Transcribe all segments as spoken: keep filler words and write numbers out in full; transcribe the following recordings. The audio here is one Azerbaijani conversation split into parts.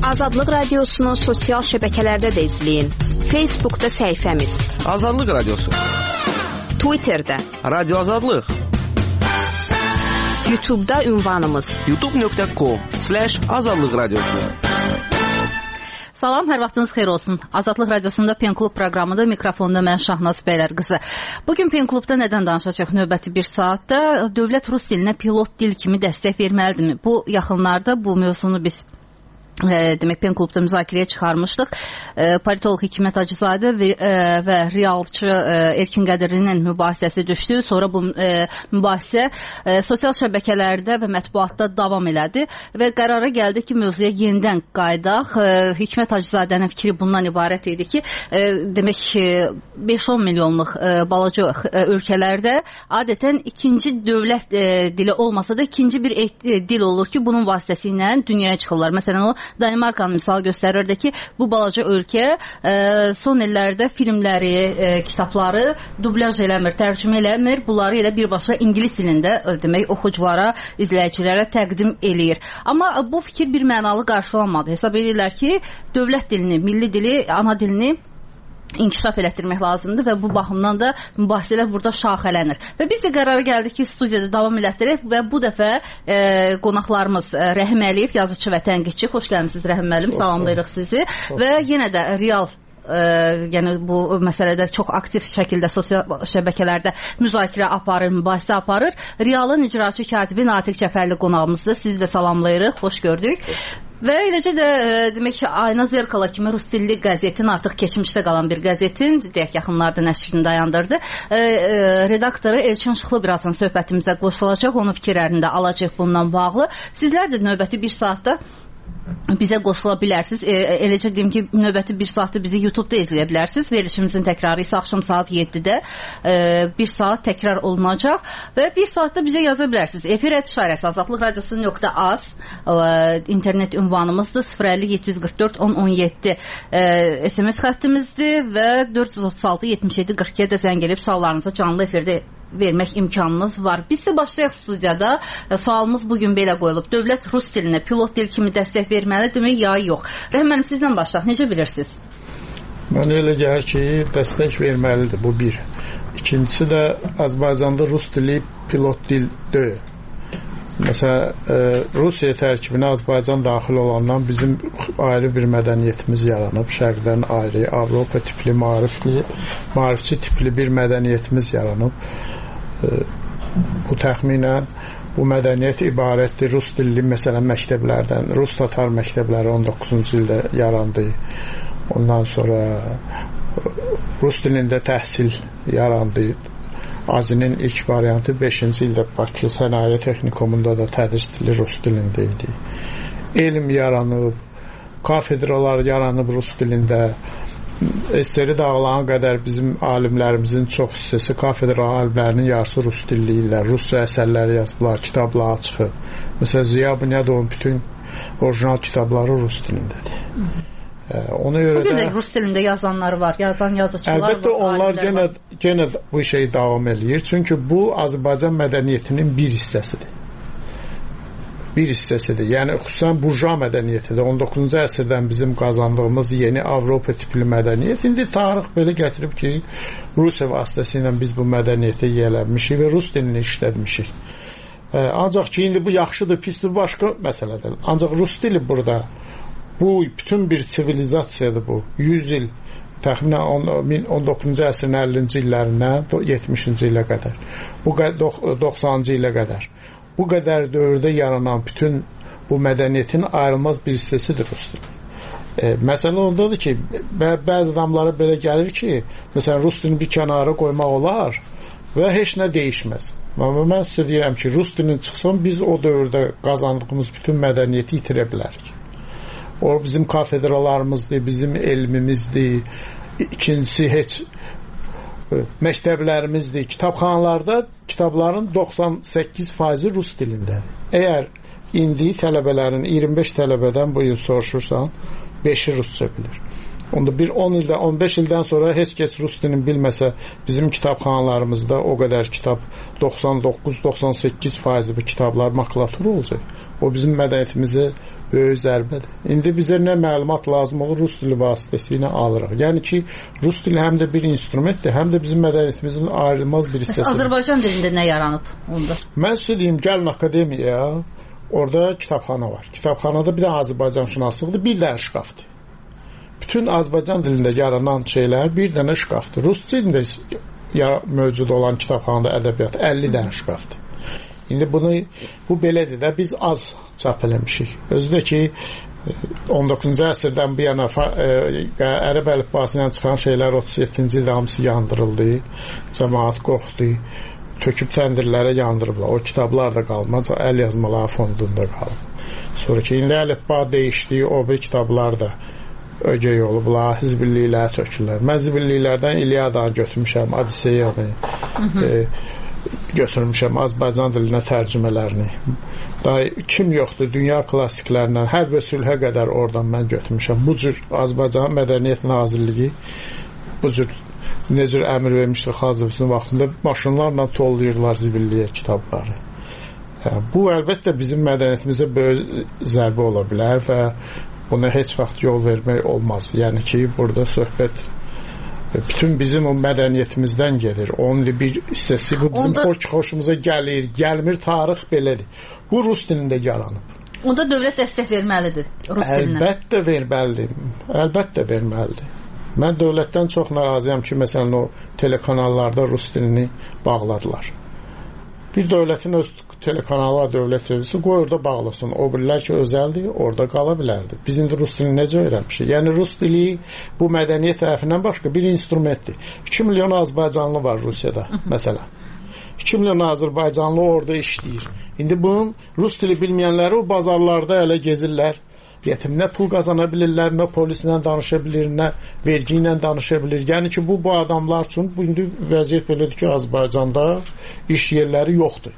Azadlıq Radiosunu sosial şəbəkələrdə də izləyin. Facebookda səhifəmiz Azadlıq Radiosu, Twitterdə Radio Azadlıq, YouTube'da ünvanımız youtube nöqtə com slash azadlıq radiosu. Salam, hər vaxtınız xeyir olsun. Azadlıq Radiosunda Pen Klub proqramında mikrofonda mən Şahnaz Bəylər qızı. Bugün Pen Klubda nədən danışacaq növbəti bir saatda? Dövlət rus dilinə pilot dil kimi dəstək verməlidirmi? Bu yaxınlarda bu mövzunu biz E, demək Pen Klubda müzakirəyə çıxarmışdıq. E, politolog Hikmət Hacızadə və, e, və realçı e, Erkin Qədirlinin mübahisəsi düşdü. Sonra bu e, mübahisə e, sosial şəbəkələrdə və mətbuatda davam elədi və qərara gəldi ki, mövzuya yenidən qaydaq. E, Hikmət Hacızadənin fikri bundan ibarət idi ki, e, demək beş on milyonluq e, balaca e, ölkələrdə adətən ikinci dövlət e, dili olmasa da ikinci bir e, dil olur ki, bunun vasitəsilə dünyaya çıxırlar. Məsələn, o Danimarkanın misal göstərirdi ki, bu balaca ölkə e, son illərdə filmləri, e, kitabları dublyaj eləmir, tərcümə eləmir. Bunları elə birbaşa ingilis dilində e, demək oxuculara, izləyicilərə təqdim eləyir. Amma bu fikir bir mənalı qarşılanmadı. Hesab edirlər ki, dövlət dilini, milli dili, ana dilini inkişaf elətdirmək lazımdır və bu baxımdan da mübahisələr burada şaxələnir. Və biz də qərara gəldik ki, studiyada davam elətdirək və bu dəfə e, qonaqlarımız e, Rəhim Əliyev, yazıçı və tənqidçi. Xoş gəlmisiniz Rəhim müəllim, salamlayırıq sizi. Xoş. Və yenə də real Ə, yəni bu məsələdə çox aktiv şəkildə sosial şəbəkələrdə müzakirə aparır, mübahisə aparır. Realın icraçı katibi Natiq Cəfərli qonağımızdır. Sizi də salamlayırıq, xoş gördük. Və eləcə də e, demək ki, Ayna Zerkala kimi rus dilli qəzetin, artıq keçmişdə qalan bir qəzetin, deyək yaxınlarda nəşrini dayandırdı. E, e, redaktoru Elçin Şıxlı birazdan söhbətimizdə qoşulacaq, onun fikirlərini də alacaq bundan bağlı. Sizlər də növbəti bir saatda bizə qoşula bilərsiniz. E, eləcə deyim ki, növbəti bir saatda bizi YouTube'da izləyə bilərsiniz. Verilişimizin təkrarı isə axşam saat yeddidə e, bir saat təkrar olunacaq və bir saatda bizə yaza bilərsiniz. Efir et işarəsi azadlıq radiosu nöqtə az e, internet ünvanımızdır. sıfır əlli yeddi yüz qırx dörd on on yeddi e, S M S xəttimizdir və dörd yüz otuz altı yetmiş yeddi qırx ikiyə də zəng edib suallarınızı canlı efirdə vermək imkanınız var. Biz isə başlayaq studiyada. Sualımız bugün belə qoyulub. Dövlət rus dilinə pilot dil kimi dəstək verməlidirmi, ya yox? Rəhim müəllim, sizlə başlayaq. Necə bilirsiniz? Mənə elə gəlir ki, dəstək verməlidir, bu bir. İkincisi də Azərbaycanda rus dili pilot dil deyil. Məsələn, e, Rusiya tərkibinə Azərbaycan daxil olandan bizim ayrı bir mədəniyyətimiz yaranıb. Şərqdən ayrı, Avropa tipli, maarifli, maarifçi tipli bir mədəniyyətimiz yaranıb. E, bu təxminən bu mədəniyyət ibarətdir rus dilli məsələn məktəblərdən. Rus tatar məktəbləri on doqquzuncu ildə yarandı. Ondan sonra rus dilində təhsil yarandı. Azinin ilk variantı beşinci ildə Bakı Sənaye Texnikumunda da tədris dili rus dilində idi. Elm yaranıb, kafedralar yaranıb rus dilində. S S R-i dağılan qədər bizim alimlərimizin çox hissəsi kafedra alimlərinin yarısı rus dilli ilə, rusca əsərləri yazıblar, kitablar çıxıb. Məsələn, Ziya Bünyadovun bütün orijinal kitabları rus dilindədir. Ona görə Bugün də də rus dilində yazanlar var, yazan yazıçılar var. Əlbəttə onlar yenə, yenə bu şeyi davam eləyir. Çünki bu Azərbaycan mədəniyyətinin bir hissəsidir. Bir hissəsidir. Yəni xüsusən burja mədəniyyətidir. on doqquzuncu əsrdən bizim qazandığımız yeni Avropa tipli mədəniyyət. İndi tarix belə gətirib ki, Rusiya vasitəsilə biz bu mədəniyyətə yiyələnmişik və rus dilini işlətmişik. Ancaq ki, indi bu yaxşıdır, pisdir, başqa məsələdir. Ancaq rus dili burada bu bütün bir sivilizasiyadır bu. yüz il, təxminən on doqquzuncu əsrin əllinci illərindən yetmişinci ilə qədər. Bu doxsanıncı ilə qədər. Bu qədər dövrdə yaranan bütün bu mədəniyyətin ayrılmaz bir hissəsidir rus dili. E, məsələ ondadır ki, bəzi adamlara belə gəlir ki, məsələn, rus dilini bir kənara qoymaq olar və heç nə dəyişməz. Amma mən sizə deyirəm ki, rus dilini çıxsın, biz o dövrdə qazandığımız bütün mədəniyyəti itirə bilərik. O bizim kafedralarımızdır, bizim elmimizdir. İkincisi heç məktəblərimizdir. Kitabxanalarda kitabların doxsan səkkiz faizi rus dilindədir. Əgər indi tələbələrin iyirmi beş tələbədən bu il soruşursan, beşi rusca bilir. Onda bir on ildən, on beş ildən sonra heç kəs rus dilini bilməsə, bizim kitabxanalarımızda o qədər kitab doxsan doqquz doxsan səkkiz faizi bu kitablar makulatura olacaq. O bizim mədəniyyətimizi böyük zərbədir. İndi bizə nə məlumat lazım olur, rus dili vasitəsilə alırıq. Yəni ki, rus dili həm də bir instrumentdir, həm də bizim mədəniyyətimizin ayrılmaz bir hissəsidir. Azərbaycan dilində nə yaranıb onda? Mən sizə deyim, gəlin akademiyaya, orada kitabxana var. Kitabxanada bir də Azərbaycan şünaslıqdır, bir dənə şkafdır. Bütün Azərbaycan dilində yaranan şeylər bir dənə şkafdır. Rus dilində mövcud olan kitabxanada ədəbiyyat əlli dənə şkafdır. İndi bunu, bu belədir də, biz az çap eləmişik. Özü də ki, on doqquzuncu əsrdən bu yana ərəb əlifbası ilə çıxan şeylər otuz yeddinci ildə hamısı yandırıldı, cəmaat qorxdu, töküb təndirlərə yandırıblar. O kitablar da qalmaz, əl yazmaları fondunda qalıb. Sonra ki, indi əlifba dəyişdi, o bir kitablar da ögey olublar, hizbilliklərə tökürlər. Mən hizbilliklərdən İlyadanı götürmüşəm, Odiseyanı, götürmüşəm Azərbaycan dilinə tərcümələrini. Daha kim yoxdur, dünya klassiklərindən hər bir sülhə qədər oradan mən götürmüşəm. Bu cür Azərbaycan Mədəniyyət Nazirliyi bu cür nə cür əmr vermişdir Xacıvsın vaxtında maşınlarla tollayırlar zibilliyə kitabları. Yəni, bu əlbəttə bizim mədəniyyətimizə böyük zərbə ola bilər və buna heç vaxt yol vermək olmaz. Yəni ki, burada söhbət bütün bizim o mədəniyyətimizdən gedir. Onun bir hissəsi bu bizim Onda... xoş xoşumuza gəlir, gəlmir, tarix belədir. Bu rus dilində yaranıb. Onda dövlət dəstək verməlidir rus dilinə. Əlbəttə verməlidir. Əlbəttə verməlidir. Mən dövlətdən çox narazıyam ki, məsələn o telekanallarda rus dilini bağladılar. Bir dövlətin öz telekanalı, dövlət revisi qoy orada bağlasın. O birilər ki, özəldir, orada qala bilərdir. Biz indi rus dilini necə öyrənmişik? Yəni, rus dili bu mədəniyyət tərəfindən başqa bir instrumentdir. iki milyon Azərbaycanlı var Rusiyada, məsələn. iki milyon Azərbaycanlı orada işləyir. İndi bunun rus dili bilməyənləri o bazarlarda elə gezirlər. Yetim, nə pul qazana bilirlər, nə polislə danışa bilir, nə vergi ilə danışa bilir. Yəni ki, bu, bu adamlar üçün bu indi vəziyyət belədir ki, Azərbaycanda iş yerləri yoxdur.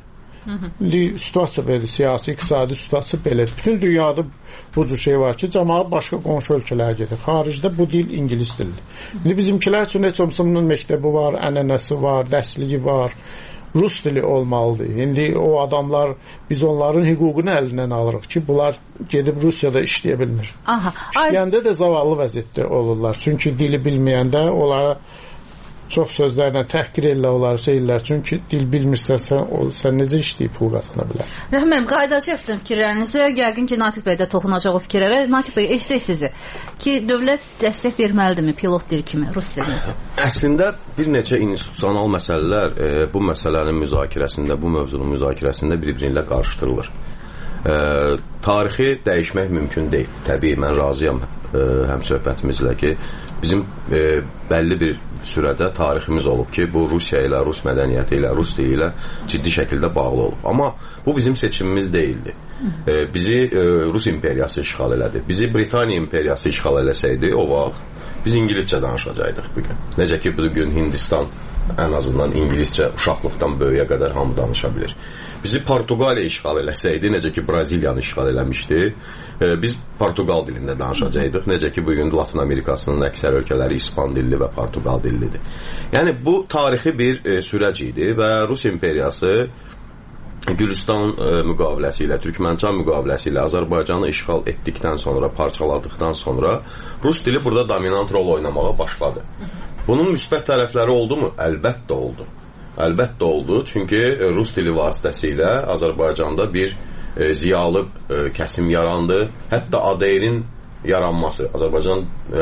İndi situasiya belədir, siyasi, iqtisadi situasiya belədir. Bütün dünyada bu cür şey var ki, cəmaat başqa qonşu ölkələrə gedir. Xaricdə bu dil ingilis dilidir. İndi bizimkilər üçün heç olmasa bunun məktəbi var, ənənəsi var, dərsliyi var. Rus dili olmalıdır. İndi o adamlar, biz onların hüququnu əlindən alırıq ki, bunlar gedib Rusiyada işləyə bilmir. Aha. İşləyəndə də zavallı vəziyyətdə olurlar. Çünki dili bilməyəndə onlara çox sözlərlə təhqir elə olar şeylər. Çünki dil bilmirsən, sən, o, sən necə işləyib pul qazana bilərsən? Rəhməm, qayıdacaq sizin fikirlərinizə. Yəqin ki, Natiq bəy də toxunacaq o fikirlərə. Natiq bəy, eşitək sizi ki, dövlət dəstək verməlidirmi pilot dil kimi rus dilinə? Əslində, bir neçə institusional məsələlər e, bu məsələnin müzakirəsində, bu mövzunun müzakirəsində bir-biri ilə qarışdırılır. E, tarixi dəyişmək mümkün deyil. Təbii, mən razıyam e, həm söhbətimizlə ki, bizim e, bəlli bir sürədə tariximiz olub ki, bu Rusiya ilə, Rus mədəniyyəti ilə, Rus dili ilə ciddi şəkildə bağlı olub. Amma bu bizim seçimimiz deyildi. E, bizi e, Rus imperiyası işğal elədi. Bizi Britaniya imperiyası işğal eləsəydi o vaxt biz İngiliscə danışacaqdıq bugün. Necə ki, bugün Hindistan ən azından İngiliscə uşaqlıqdan böyüyə qədər hamı danışa bilir. Bizi Portuqaliya işğal eləsəydi, necə ki, Braziliyanı işğal eləmişdi, e, biz Portuqal dilində danışacaqdıq. Necə ki, bugün Latın Amerikasının əksər ölkələri İspan dilli və Portuqal dillidir. Yəni, bu tarixi bir e, sürəc idi və Rus imperiyası Gülüstan e, müqaviləsi ilə, Türkmənçan müqaviləsi ilə Azərbaycanı işğal etdikdən sonra, parçaladıqdan sonra Rus dili burada dominant rol oynamağa başladı. Bunun müsbət tərəfləri oldu mu? Əlbəttə oldu. Əlbəttə oldu. Çünki Rus dili vasitəsilə Azərbaycanda bir e, ziyalı e, kəsim yarandı. Hətta A D R-in yaranması, Azərbaycan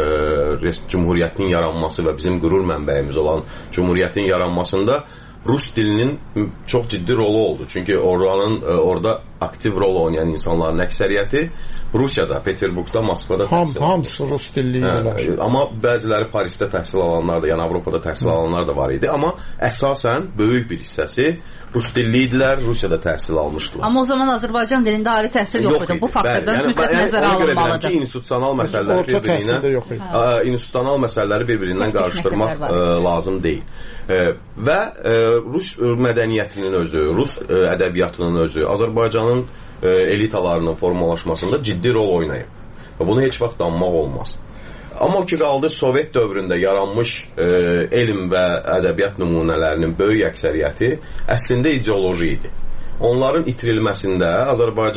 e, Cumhuriyyətinin yaranması və bizim qürur mənbəyimiz olan Cumhuriyyətin yaranmasında Rus dilinin çox ciddi rolu oldu. Çünki oranın orada aktiv rol oynayan insanların əksəriyyəti Rusiyada, Peterburqda, Moskvada Ham, təhsil hamısı Rus dilli hə, amma bəziləri Parisdə təhsil alanlar da, yəni Avropada təhsil alanlar da var idi. Amma əsasən böyük bir hissəsi Rus dilli idilər, Rusiyada təhsil almışdılar. Amma o zaman Azərbaycan dilində ali təhsil yox, yox idi. Bu faktordan yəni, mütləq yəni, nəzərə alınmalıdır. Ki, institusional məsələləri bir-birindən institusional məsələləri bir-birindən qarışdırmaq ə, lazım deyil. Ə, və ə, Rus mədəniyyətinin özü, Rus ə, ədəbiyyatının özü, Azərbaycanın ə, elitalarının formalaşmasında ciddi rol oynayıb. Və bunu heç vaxt danmaq olmaz. Amma ki, qaldı Sovet dövründə yaranmış e, elm və ədəbiyyat nümunələrinin böyük əksəriyyəti əslində ideoloji idi. Onların itirilməsində Azərbaycan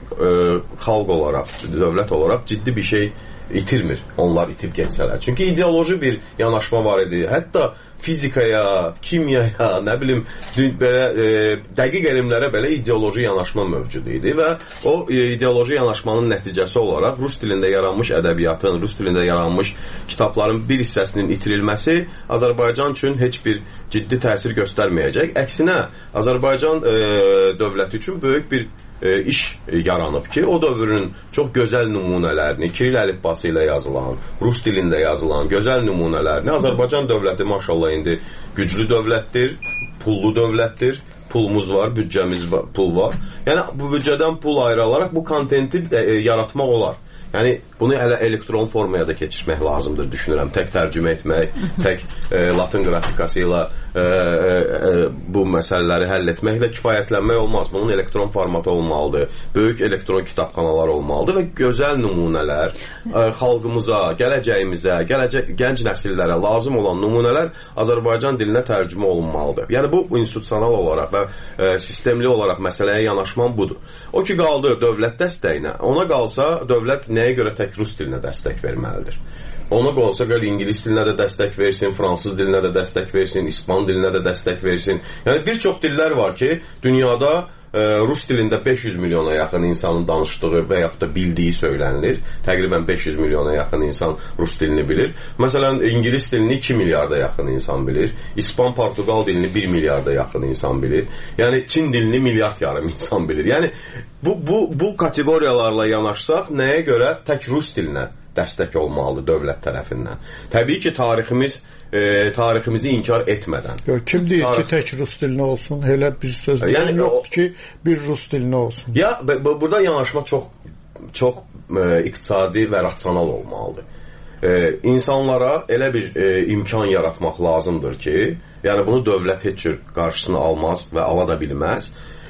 e, xalq olaraq, dövlət olaraq ciddi bir şey itirmir. Onlar itib geçsələr. Çünki ideoloji bir yanaşma var idi. Hətta fizikaya, kimyaya, nə bilim, belə e, dəqiq elmlərə belə ideoloji yanaşma mövcud idi və o e, ideoloji yanaşmanın nəticəsi olaraq rus dilində yaranmış ədəbiyyatın, rus dilində yaranmış kitabların bir hissəsinin itirilməsi Azərbaycan üçün heç bir ciddi təsir göstərməyəcək. Əksinə, Azərbaycan e, dövləti üçün böyük bir e, iş yaranıb ki, o dövrün çox gözəl nümunələrini, Kiril əlifbası ilə yazılan, rus dilində yazılan gözəl nümunələrini Azərbaycan dövləti maşallah indi güclü dövlətdir, pullu dövlətdir, pulumuz var, büdcəmiz var, pul var. Yəni bu büdcədən pul ayrılaraq bu kontenti e, yaratmaq olar. Yəni bunu hələ elektron formaya da keçirmək lazımdır, düşünürəm. Tək tərcümə etmək, tək e, latın qrafikası ilə e, e, bu məsələləri həll etməklə kifayətlənmək olmaz. Bunun elektron formatı olmalıdır. Böyük elektron kitabxanalar olmalıdır və gözəl nümunələr e, xalqımıza, gələcəyimizə, gələcək gənc nəsillərə lazım olan nümunələr Azərbaycan dilinə tərcümə olunmalıdır. Yəni bu institusional olaraq və e, sistemli olaraq məsələyə yanaşman budur. O ki qaldı dövlət dəstəyinə. Ona qalsa dövlət nəyə görə tək rus dilinə dəstək verməlidir? Ona qalsa gəl ingilis dilinə də dəstək versin, fransız dilinə də dəstək versin, ispan dilinə də dəstək versin. Yəni bir çox dillər var ki, dünyada e, rus dilində beş yüz milyona yaxın insanın danışdığı və yaxud da bildiyi söylənilir. Təqribən beş yüz milyona yaxın insan rus dilini bilir. Məsələn, ingilis dilini iki milyarda yaxın insan bilir. İspan, Portugal dilini bir milyarda yaxın insan bilir. Yəni Çin dilini milyard yarım insan bilir. Yəni bu, bu, bu kateqoriyalarla yanaşsaq nəyə görə tək rus dilinə dəstək olmalıdır dövlət tərəfindən? Təbii ki, tariximiz e, tariximizi inkar etmədən. Yox, kim deyir Tarix... ki, tək rus dilinə olsun? Elə bir söz yəni, yoxdur ki, bir rus dilinə olsun. Ya, burada yanaşma çox çox e, iqtisadi və rasional olmalıdır. E, insanlara elə bir e, imkan yaratmaq lazımdır ki, yəni bunu dövlət heç cür qarşısını almaz və ala da bilməz.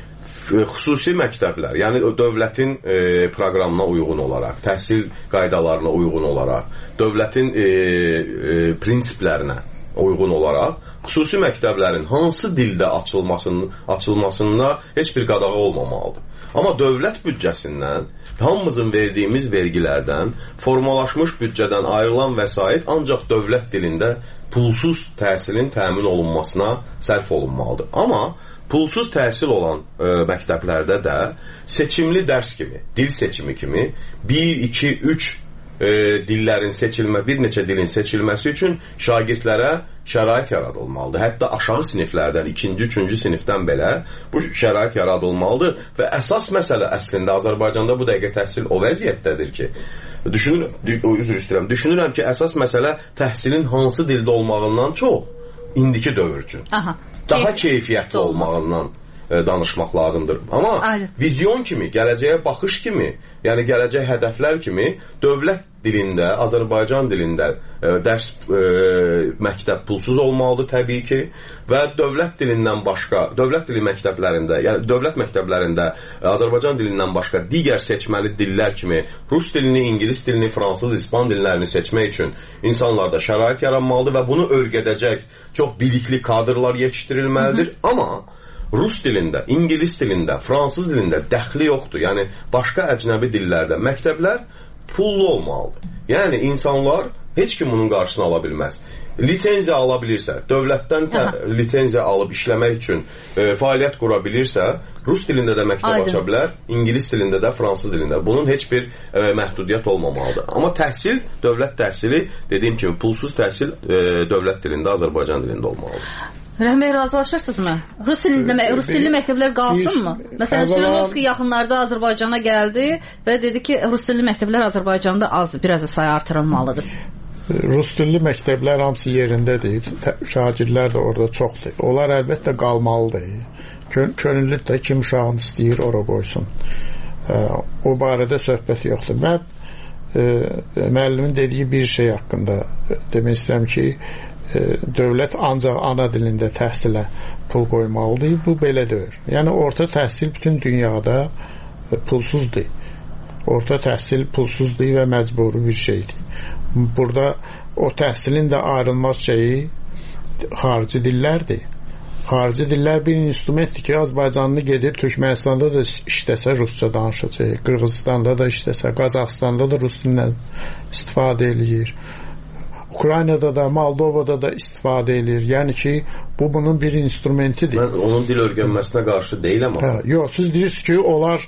Xüsusi məktəblər, yəni dövlətin e, proqramına uyğun olaraq, təhsil qaydalarına uyğun olaraq, dövlətin e, e, prinsiplərinə uyğun olaraq, xüsusi məktəblərin hansı dildə açılmasının, açılmasında heç bir qadağa olmamalıdır. Amma dövlət büdcəsindən, hamımızın verdiyimiz vergilərdən, formalaşmış büdcədən ayrılan vəsait ancaq dövlət dilində pulsuz təhsilin təmin olunmasına sərf olunmalıdır. Amma pulsuz təhsil olan e, məktəblərdə də seçimli dərs kimi, dil seçimi kimi bir, iki, üç e, dillərin seçilmə, bir neçə dilin seçilməsi üçün şagirdlərə şərait yaradılmalıdır. Hətta aşağı siniflərdən, ikinci, üçüncü sinifdən belə bu şərait yaradılmalıdır və əsas məsələ əslində Azərbaycanda bu dəqiqə təhsil o vəziyyətdədir ki, düşünürəm, üzr istəyirəm, düşünürəm ki, əsas məsələ təhsilin hansı dildə olmağından çox indiki dövr üçün. Aha, daha keyf keyfiyyətli olmağından e, danışmaq lazımdır. Amma Aynen. Vizyon kimi, gələcəyə baxış kimi, yəni gələcək hədəflər kimi dövlət dilində, Azərbaycan dilində e, dərs e, məktəb pulsuz olmalıdır təbii ki və dövlət dilindən başqa, dövlət dili məktəblərində, yəni dövlət məktəblərində e, Azərbaycan dilindən başqa digər seçməli dillər kimi rus dilini, ingilis dilini, fransız, ispan dillərini seçmək üçün insanlarda şərait yaranmalıdır və bunu örgədəcək çox bilikli kadrlar yetişdirilməlidir. Hı -hı. Amma rus dilində, ingilis dilində, fransız dilində dəxli yoxdur. Yəni başqa əcnəbi dillərdə məktəblər pullu olmalıdır. Yəni insanlar heç kim bunun qarşısını ala bilməz. Lisenziya ala bilirsə, dövlətdən lisenziya alıb işləmək üçün e, fəaliyyət qura bilirsə, rus dilində də məktəb Aydın. Aça bilər, ingilis dilində də, fransız dilində. Bunun heç bir e, məhdudiyyət olmamalıdır. Amma təhsil, dövlət təhsili, dediyim kimi pulsuz təhsil e, dövlət dilində, Azərbaycan dilində olmalıdır. Rəhməy, razılaşırsınızmı? Rus dilində, rus dilli məktəblər qalsınmı? Məsələn, Şirinovski yaxınlarda Azərbaycana gəldi və dedi ki, rus dilli məktəblər Azərbaycanda az, biraz da sayı artırılmalıdır. Rus dilli məktəblər hamısı yerindədir. Şagirdlər də orada çoxdur. Onlar əlbəttə qalmalıdır. Könüllü də kim uşağını istəyir, ora qoysun. O barədə söhbət yoxdur. Mən müəllimin dediyi bir şey haqqında demək istəyirəm ki, dövlət ancaq ana dilində təhsilə pul qoymalıdır. Bu belə deyil. Yəni orta təhsil bütün dünyada pulsuzdur. Orta təhsil pulsuzdur və məcburi bir şeydir. Burada o təhsilin də ayrılmaz şeyi xarici dillərdir. Xarici dillər bir instrumentdir ki, Azərbaycanlı gedir, Türkmənistanda da işləsə rusca danışacaq, Qırğızstanda da işləsə, Qazaxstanda da rus dilindən istifadə eləyir. Ukraynada da, Moldovada da istifadə eləyir. Yəni ki, bu bunun bir instrumentidir. Mən onun dil öyrənməsinə qarşı deyiləm amma. Hə, yox, siz deyirsiniz ki, onlar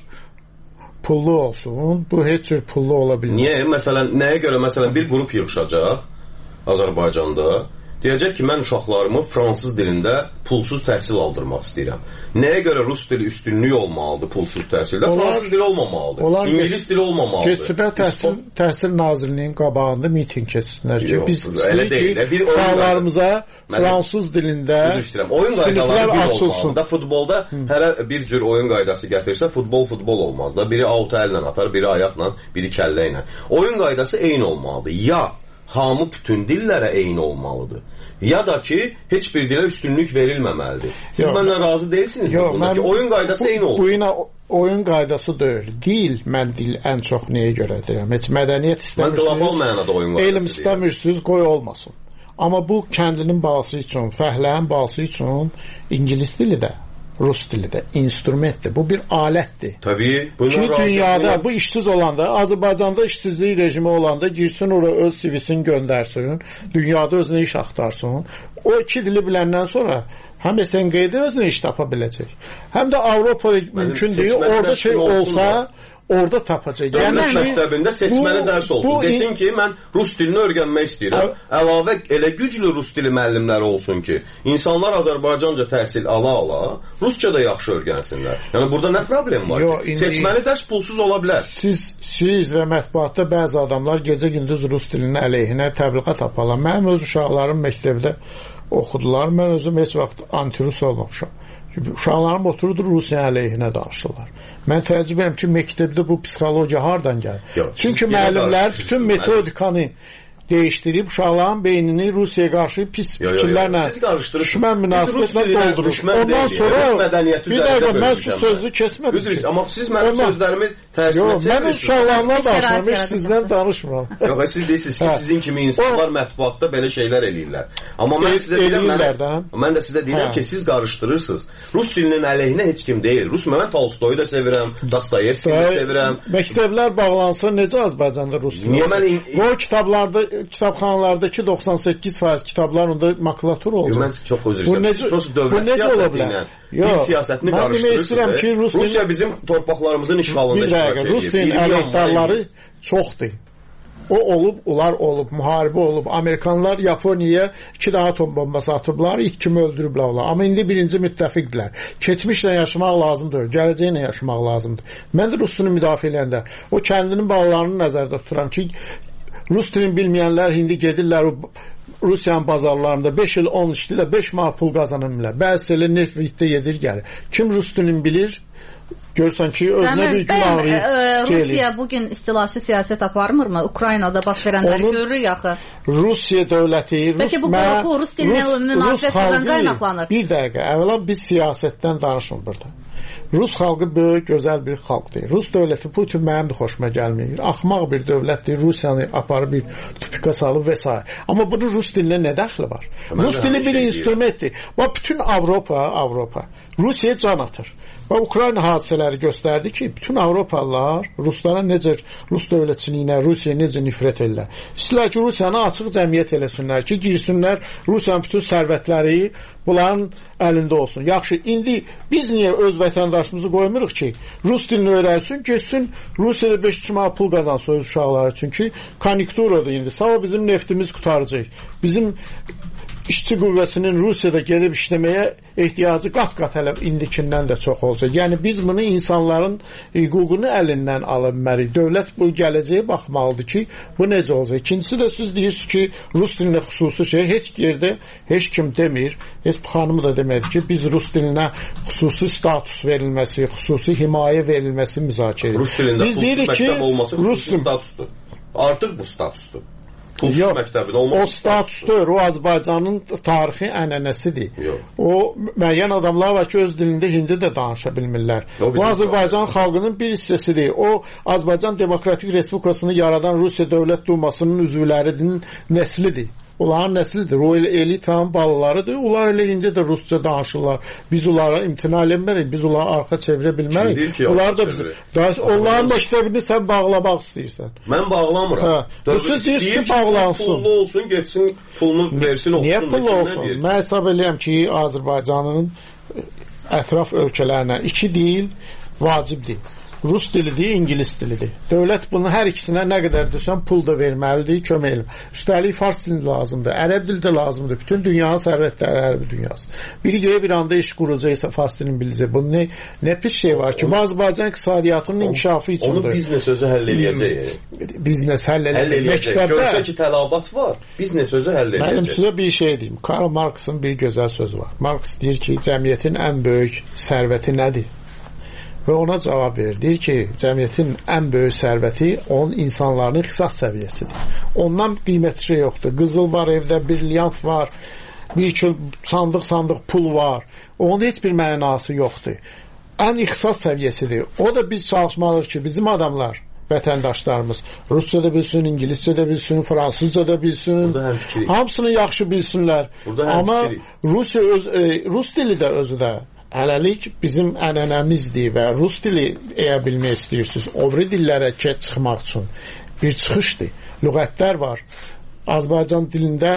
pullu olsun. Bu heç cür pullu ola bilməz. Niyə? Məsələn, nəyə görə? Məsələn, bir qrup yığışacaq Azərbaycanda. Deyəcək ki, mən uşaqlarımı fransız dilində pulsuz təhsil aldırmaq istəyirəm. Nəyə görə rus dili üstünlük olmalıdır pulsuz təhsildə? Onlar, fransız dili olmamalıdır. Onlar İngilis dili olmamalıdır. Keçibə təhsil, təhsil nazirliyinin qabağında miting keçsinlər ki, yox, biz istəyirik ki, uşaqlarımıza fransız dilində siniflər açılsın. Da futbolda Hı. hərə bir cür oyun qaydası gətirsə, futbol futbol olmaz da. Biri altı əllə atar, biri ayaqla, biri kəllə ilə. Oyun qaydası eyni olmalıdır. Ya hamı bütün dillərə eyni olmalıdır. Ya da ki, heç bir dilə üstünlük verilməməlidir. Siz yox, mənlə razı deyilsiniz yox, bunda ki, oyun qaydası bu, eyni olsun. Bu yine oyun qaydası deyil. Dil, mən dil ən çox nəyə görə deyirəm? Heç mədəniyyət istəmirsiniz. Mən qlobal mənada oyun qaydası elm istəmirsiniz, qoy olmasın. Amma bu kəndinin balası üçün, fəhlənin balası üçün İngilis dili də, rus dili də instrumentdir. Bu bir alətdir. Təbii. Ki dünyada bu işsiz olanda, Azərbaycanda işsizlik rejimi olanda girsin ora öz C V-sini göndərsin, dünyada özünə iş axtarsın. O iki dili biləndən sonra həm S N G-də özünə iş tapa biləcək. Həm də Avropa mümkün deyil. Orada şey olsa orada tapacaq. Yəni məktəbində seçməli bu, dərs olsun. Bu, desin ki, mən rus dilini öyrənmək istəyirəm. Əlavə elə güclü rus dili müəllimləri olsun ki, insanlar Azərbaycanca təhsil ala-ala, rusca da yaxşı öyrənsinlər. Yəni burada nə problem var? Yo, indi, seçməli dərs pulsuz ola bilər. Siz, siz və mətbuatda bəzi adamlar gecə-gündüz rus dilinin əleyhinə təbliğat aparlar. Mənim öz uşaqlarım məktəbdə oxudular. Mən özüm heç vaxt anti-rus olmamışam. Uşaqlarım otururdur Rusiya əleyhinə danışırlar. Mən təəccüb edirəm ki, məktəbdə bu psixologiya hardan gəlir? Çünki müəllimlər bütün metodikanı dəyişdirib uşaqların beynini Rusiyaya qarşı pis fikirlərlə, düşmən münasibətlə doldurur. Ondan sonra bir dəqiqə mən şu sözü kesmədim ki. Amma siz mənim sözlərimi tərsinə çevirsiniz. Mən uşaqlarla danışmam, heç sizdən danışmıram. Yox, siz deyirsiniz ki, sizin kimi insanlar mətbuatda belə şeylər eləyirlər. Amma mən sizə deyirəm, mən də sizə deyirəm ki, siz qarışdırırsınız. Rus dilinin əleyhinə heç kim deyil. Rus mən Tolstoyu da sevirəm, Dostoyevskini də sevirəm. Məktəblər bağlansa necə Azərbaycanda rus dili? Niyə mən o kitablarda kitabxanalardakı doxsan səkkiz faiz kitablar onda makulatur olacaq. Mən çox özür istəyirəm. Dövlət siyasəti ilə dil siyasətini qarışdırırsınız. Rusiya bizim torpaqlarımızın işğalında iştirak edir. Rus dilinin əleyhdarları çoxdur. O olub, onlar olub, müharibə olub. Amerikanlar Yaponiyaya iki dənə atom bombası atıblar, ilk kimi öldürüblər onlar. Amma indi birinci müttəfiqdirlər. Keçmişlə yaşamaq lazımdır, gələcəklə yaşamaq lazımdır. Mən də Rus dilini müdafiə edəndə o kəndinin balalarını nəzərdə tuturam ki, Rus dilini bilməyənlər indi gedirlər Rusiyanın bazarlarında beş il on işlə beş manat pul qazanırlar. Bəzisi elə Netflixdə yedir gəlir. Kim Rus dilini bilir, görsən ki, özünə bir gün ağrıyır. Rusiya bugün istilahçı siyasət aparmırmı? Ukraynada baş verənləri görürük axı. Rusiya dövləti, Peki bu qorxu Rus dilinə münasibətdən qaynaqlanır. Bir dəqiqə, əvvəla biz siyasətdən danışmır burada. Rus xalqı böyük, gözəl bir xalqdır. Rus dövləti Putin mənim də xoşuma gəlmir. Axmaq bir dövlətdir. Rusiyanı aparıb bir tupika salıb və s. Amma bunun Rus dilinə nə dəxli var? Rus dili bir instrumentdir. Və bütün Avropa, Avropa Rusiyaya can atır. Və Ukrayna hadisələri göstərdi ki, bütün Avropalılar Ruslara necə, Rus dövlətçiliyinə, Rusiyaya necə nifrət edirlər. İstəyirlər ki, Rusiyanı açıq cəmiyyət eləsinlər ki, girsinlər, Rusiyanın bütün sərvətləri bunların əlində olsun. Yaxşı, indi biz niyə öz vətəndaşımızı qoymuruq ki, Rus dilini öyrənsin, geçsin, Rusiyada beş üç manat pul qazansın öz uşaqları. Çünki konjunkturadır indi. Sağ ol, bizim neftimiz qutaracaq. Bizim işçi qüvvəsinin Rusiyada gelib işləməyə ehtiyacı qat-qat hələ indikindən də çox olacaq. Yəni biz bunu insanların hüququnu əlindən alınmalıyıq. Dövlət bu gələcəyə baxmalıdır ki, bu necə olacaq. İkincisi də siz deyirsiniz ki, Rus dilinə xüsusi şey heç yerdə heç kim demir. Heç bu xanımı da demədi ki, biz Rus dilinə xüsusi status verilməsi, xüsusi himayə verilməsi müzakirə edirik. Rus dilində xüsusi məktəb olması xüsusi statusdur. Artıq bu statusdur. Yox, o statusdur, o Azərbaycanın tarixi ənənəsidir. Yox. O müəyyən adamlar var ki, öz dilində hindi də danışa bilmirlər. O, o Azərbaycan xalqının bir hissəsidir. O Azərbaycan Demokratik Respublikasını yaradan Rusiya Dövlət Dumasının üzvlərinin nəslidir. Onların nəslidir. O elitanın balalarıdır. Onlar elə indi də rusca danışırlar. Biz onlara imtina eləmirik. Biz onlara arxa çevirə bilmərik. Onlar da bizim. Onların məktəbini sən bağlamaq istəyirsən. Mən bağlamıram. Hə. Siz deyirsiniz ki, bağlansın. Pullu olsun, getsin, pulunu versin, olsun. Niyə pullu olsun? Mən hesab edirəm ki, Azərbaycanın ətraf ölkələrinə iki dil vacibdir. Rus dilidir, İngilis dilidir. Dövlət bunun hər ikisinə nə qədər desən pul da verməlidir, kömək edir. Üstəlik fars dili lazımdır, ərəb dili də lazımdır. Bütün dünyanın sərvətləri ərəb dünyası. Biri göyə bir anda iş quracaqsa fars dilini biləcək. Bunun nə, nə pis şey var ki, Azərbaycan iqtisadiyyatının inkişafı üçündür. Onu biznes özü həll eləyəcək. Biznes həll eləyəcək. Görsə ki, tələbat var, biznes özü həll eləyəcək. Mənim sizə bir şey deyim. Karl Marx'ın bir gözəl sözü var. Marx deyir ki, cəmiyyətin ən böyük sərvəti nədir? Və ona cavab verir. Deyir ki, cəmiyyətin ən böyük sərvəti onun insanların ixtisas səviyyəsidir. Ondan qiymətli şey yoxdur. Qızıl var evdə, brilyant var, bir kil sandıq-sandıq pul var. Onun heç bir mənası yoxdur. Ən ixtisas səviyyəsidir. O da biz çalışmalıyıq ki, bizim adamlar, vətəndaşlarımız rusca da bilsin, ingiliscə də bilsin, fransızca da bilsin, hamısını yaxşı bilsinlər. Amma Rusiya öz, e, Rus dili də özü də hələlik bizim ənənəmizdir və rus dili eyə bilmək istəyirsiniz. O biri dillərə çıxmaq üçün bir çıxışdır. Lüğətlər var. Azərbaycan dilində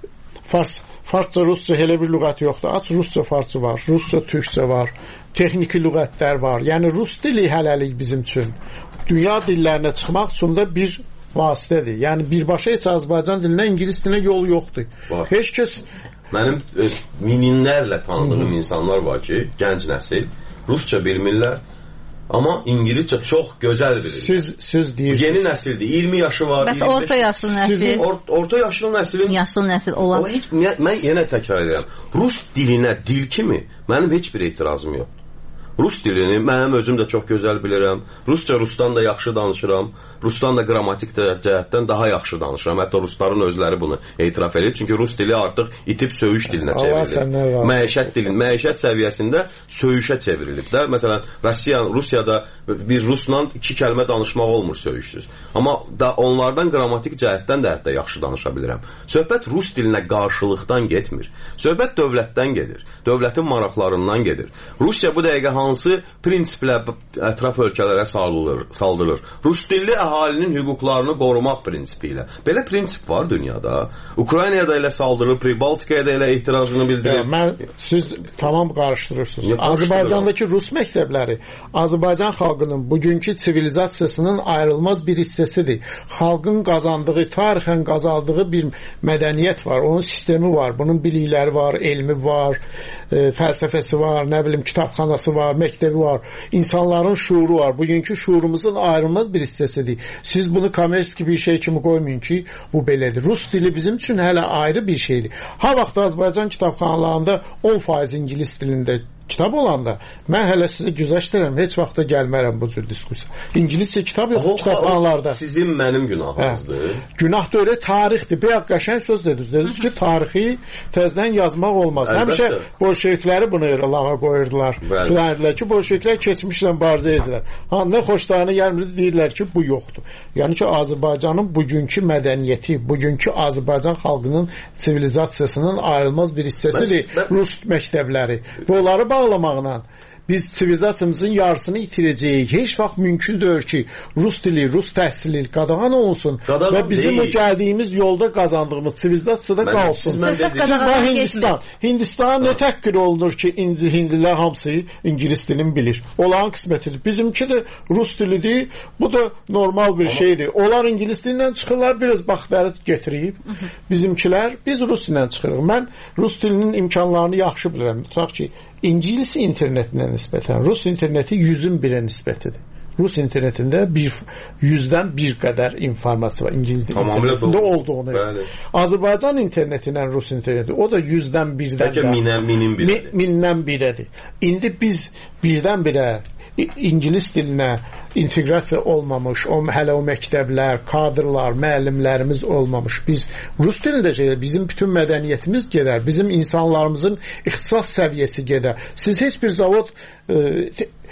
fars, farsça, rusca elə bir lüğət yoxdur. Aç rusca, farsça var, rusca, türkçə var, texniki lüğətlər var. Yəni rus dili hələlik bizim üçün dünya dillərinə çıxmaq üçün də bir vasitədir. Yəni birbaşa heç Azərbaycan dilinə, ingilis dilinə yol yoxdur. Var. Heç kəs Mənim e, minlərlə tanıdığım insanlar var ki, gənc nəsil rusca bilmirlər, amma ingiliscə çox gözəl bilir. Siz siz deyirsiniz. Yeni nəsildir. iyirmi yaşı var. Bəs orta yaşlı nəsil. Or, orta yaşlı nəslin yaşlı nəsil olan. O heç mən yenə təkrar edirəm. Rus dilinə dil kimi mənim heç bir etirazım yoxdur. Rus dilini mənim özüm də çox gözəl bilirəm. Rusca Rusdan da yaxşı danışıram. Rusdan da qrammatik cəhətdən daha yaxşı danışıram. Hətta rusların özləri bunu etiraf edir. Çünki rus dili artıq itib söyüş dilinə çevrilib. Məişət dilin, məişət səviyyəsində söyüşə çevrilib də. Məsələn, Rusiya, Rusiyada bir rusla iki kəlmə danışmaq olmur söyüşsüz. Amma da onlardan qrammatik cəhətdən də hətta yaxşı danışa bilirəm. Söhbət rus dilinə qarşılıqdan getmir. Söhbət dövlətdən gedir. Dövlətin maraqlarından gedir. Rusiya bu dəqiqə hansı prinsiplə ətraf ölkələrə saldırılır, saldırılır. Rus dilli əhalinin hüquqlarını qorumaq prinsipi ilə. Belə prinsip var dünyada. Ukraynaya da elə saldırır, Pribaltikaya da elə ehtiracını bildirir. Ya, mən, siz tamam qarışdırırsınız. Azərbaycandakı rus məktəbləri Azərbaycan xalqının bugünkü sivilizasiyasının ayrılmaz bir hissəsidir. Xalqın qazandığı, tarixən qazandığı bir mədəniyyət var. Onun sistemi var. Bunun bilikləri var, elmi var, e, fəlsəfəsi var, nə bilim kitabxanası var, məktəbi var. İnsanların şuuru var. Bugünkü şuurumuzun ayrılmaz bir hissəsidir. Siz bunu kommersiya bir şey kimi qoymayın ki, bu belədir. Rus dili bizim üçün hələ ayrı bir şeydir. Ha vaxt Azərbaycan kitabxanalarında on faiz ingilis dilində kitab olanda mən hələ sizə güzəşdirəm, heç vaxtda gəlmərəm bu cür diskusiya. İngiliscə kitab yox, kitabxanalarda. Sizin mənim günahınızdır. Hə. Günah da öyle tarixdir. Bəyək qəşəng söz dediniz. Dediniz ki, tarixi təzdən yazmaq olmaz. Əlbəttə. Həmişə bolşevikləri bunu lağa qoyurdular. Deyirlər ki, bolşeviklər keçmişlə barizə edirlər. Ha, nə xoşlarına gəlmir, deyirlər ki, bu yoxdur. Yəni ki, Azərbaycanın bugünkü mədəniyyəti, bugünkü Azərbaycan xalqının sivilizasiyasının ayrılmaz bir hissəsidir. Bəs, bə... Rus məktəbləri. Və onları bağlamaqla biz sivilizasiyamızın yarısını itirəcəyik. Heç vaxt mümkün deyil ki, rus dili, rus təhsili qadağan olunsun qadağan və bizim deyil. O gəldiyimiz yolda qazandığımız sivilizasiyada mən, qalsın. Siz, siz var Hindistan. Hindistan nə təhqir olunur ki, indi hindilər hamısı ingilis dilini bilir. Onların qismətidir. Bizimki də rus dilidir. Bu da normal bir Ama, şeydir. Onlar ingilis dilindən çıxırlar, biraz baxtları getirib. Bizimkilər, biz rus dilindən çıxırıq. Mən rus dilinin imkanlarını yaxşı bilirəm. Tutaq ki, İngilis internetinə nisbətən Rus interneti yüzün birə nisbətidir. Rus internetində bir, yüzdən bir qədər informasiya var. İngilis internetində olduğunu. Bəli. Azərbaycan internetindən Rus interneti o da yüzdən birdən də. Minən, minin birədir. Mindən birədir. İndi biz birdən birə İngilis dilinə inteqrasiya olmamış, o, hələ o məktəblər, kadrlar, müəllimlərimiz olmamış. Biz rus dilində şey, bizim bütün mədəniyyətimiz gedər. Bizim insanlarımızın ixtisas səviyyəsi gedər. Siz heç bir zavod e,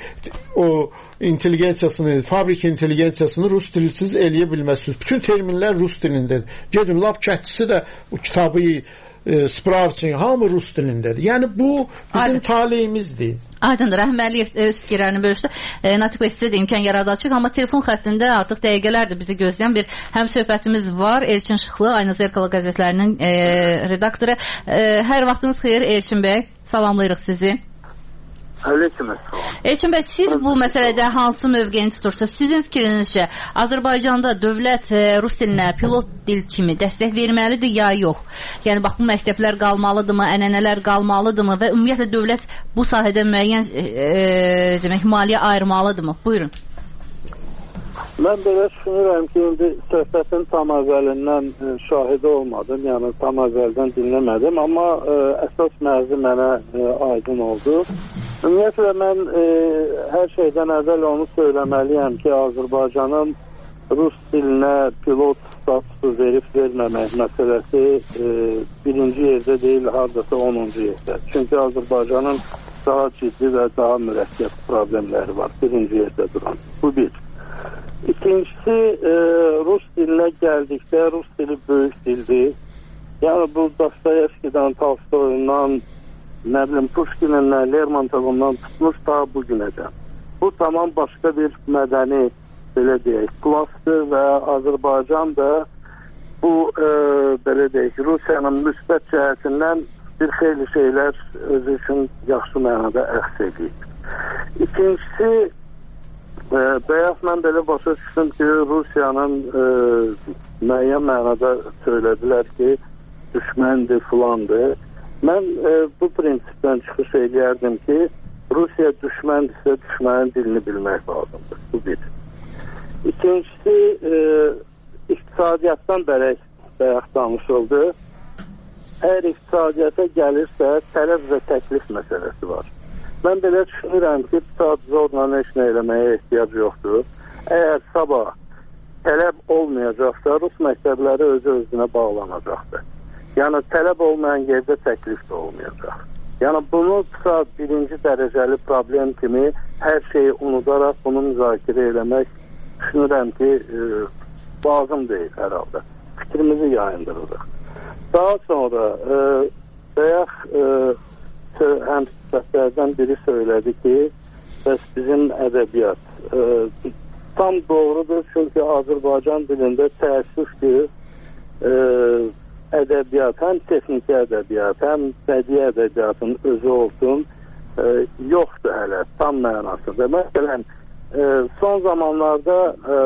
o intelligensiyasını, fabrik intelligensiyasını rus dilsiz eləyə bilməzsiniz. Bütün terminlər rus dilindədir. Gedin, lap kətçisi də o kitabı e, spravçın hamı rus dilindədir. Yəni bu bizim Aydın. taleyimizdir. Aydındır. Rəhmərliyev öz fikirlərini bölüşdü. E, Natiq bəy, sizə də imkan yaradacaq, amma telefon xəttində artıq dəqiqələrdir bizi gözləyən bir həm söhbətimiz var. Elçin Şıxlı, Ayna Zerkala qəzetlərinin e, redaktoru. E, hər vaxtınız xeyir Elçin bəy. Salamlayırıq sizi. Aleyküm. Elçin bəy, siz bu məsələdə hansı mövqeyini tutursunuz? Sizin fikrinizcə Azərbaycanda dövlət e, rus dilinə pilot dil kimi dəstək verməlidir ya yox? Yəni bax, bu məktəblər qalmalıdırmı, ənənələr qalmalıdırmı və ümumiyyətlə dövlət bu sahədə müəyyən e, e, demək, maliyyə ayırmalıdırmı? Buyurun. Mən belə düşünürəm ki, indi söhbətin tam əvvəlindən e, şahidi olmadım, yəni tam əvvəldən dinləmədim, amma e, əsas mərzi mənə e, aydın oldu. Ümumiyyətlə, mən e, hər şeydən əvvəl onu söyləməliyəm ki, Azərbaycanın rus dilinə pilot statusu verib verməmək məsələsi e, birinci yerdə deyil, hardasa onuncu yerdə. Çünki Azərbaycanın daha ciddi və daha mürəkkəb problemləri var, birinci yerdə duran. Bu bir. İkincisi, e, rus dilinə gəldikdə, rus dili böyük dildir. Yəni bu Dostoyevskidən, Tolstoyundan, nə bilim, Pushkinindən, Lermontovundan tutmuş daha bugünəcən. Bu tamam başqa bir mədəni, belə deyək, klassdır və Azərbaycan da bu, e, belə deyək, Rusiyanın müsbət cəhətindən bir xeyli şeylər özü üçün yaxşı mənada əks edir. İkincisi, e, bəyaz mən belə başa düşdüm ki, Rusiyanın e, müəyyən mənada söylədilər ki, düşməndir, filandır. Mən e, bu prinsipdən çıxış edərdim ki, Rusiya düşməndirsə düşmənin dilini bilmək lazımdır. Bu bir. İkincisi, e, iqtisadiyyatdan bərək bəyək danışıldı. Əgər iqtisadiyyata gəlirsə, tələb və təklif məsələsi var. Mən belə düşünürəm ki, zorla heç nə eləməyə ehtiyac yoxdur. Əgər sabah tələb olmayacaqsa, rus məktəbləri özü-özünə bağlanacaqdır. Yəni, tələb olmayan yerdə təklif də olmayacaq. Yəni, bunu birinci dərəcəli problem kimi hər şeyi unudaraq bunu müzakirə eləmək düşünürəm ki, e, lazım deyil hər halda. Fikrimizi yayındırırıq. Daha sonra e, bəyək e, həm səhvlərdən biri söylədi ki, bəs bizim ədəbiyyat e, tam doğrudur, çünki Azərbaycan dilində təəssüf ki, e, ədəbiyyat, həm texniki ədəbiyyat, həm bədii ədəbiyyatın özü olsun, e, yoxdur hələ, tam mənasında. Məsələn, e, son zamanlarda e,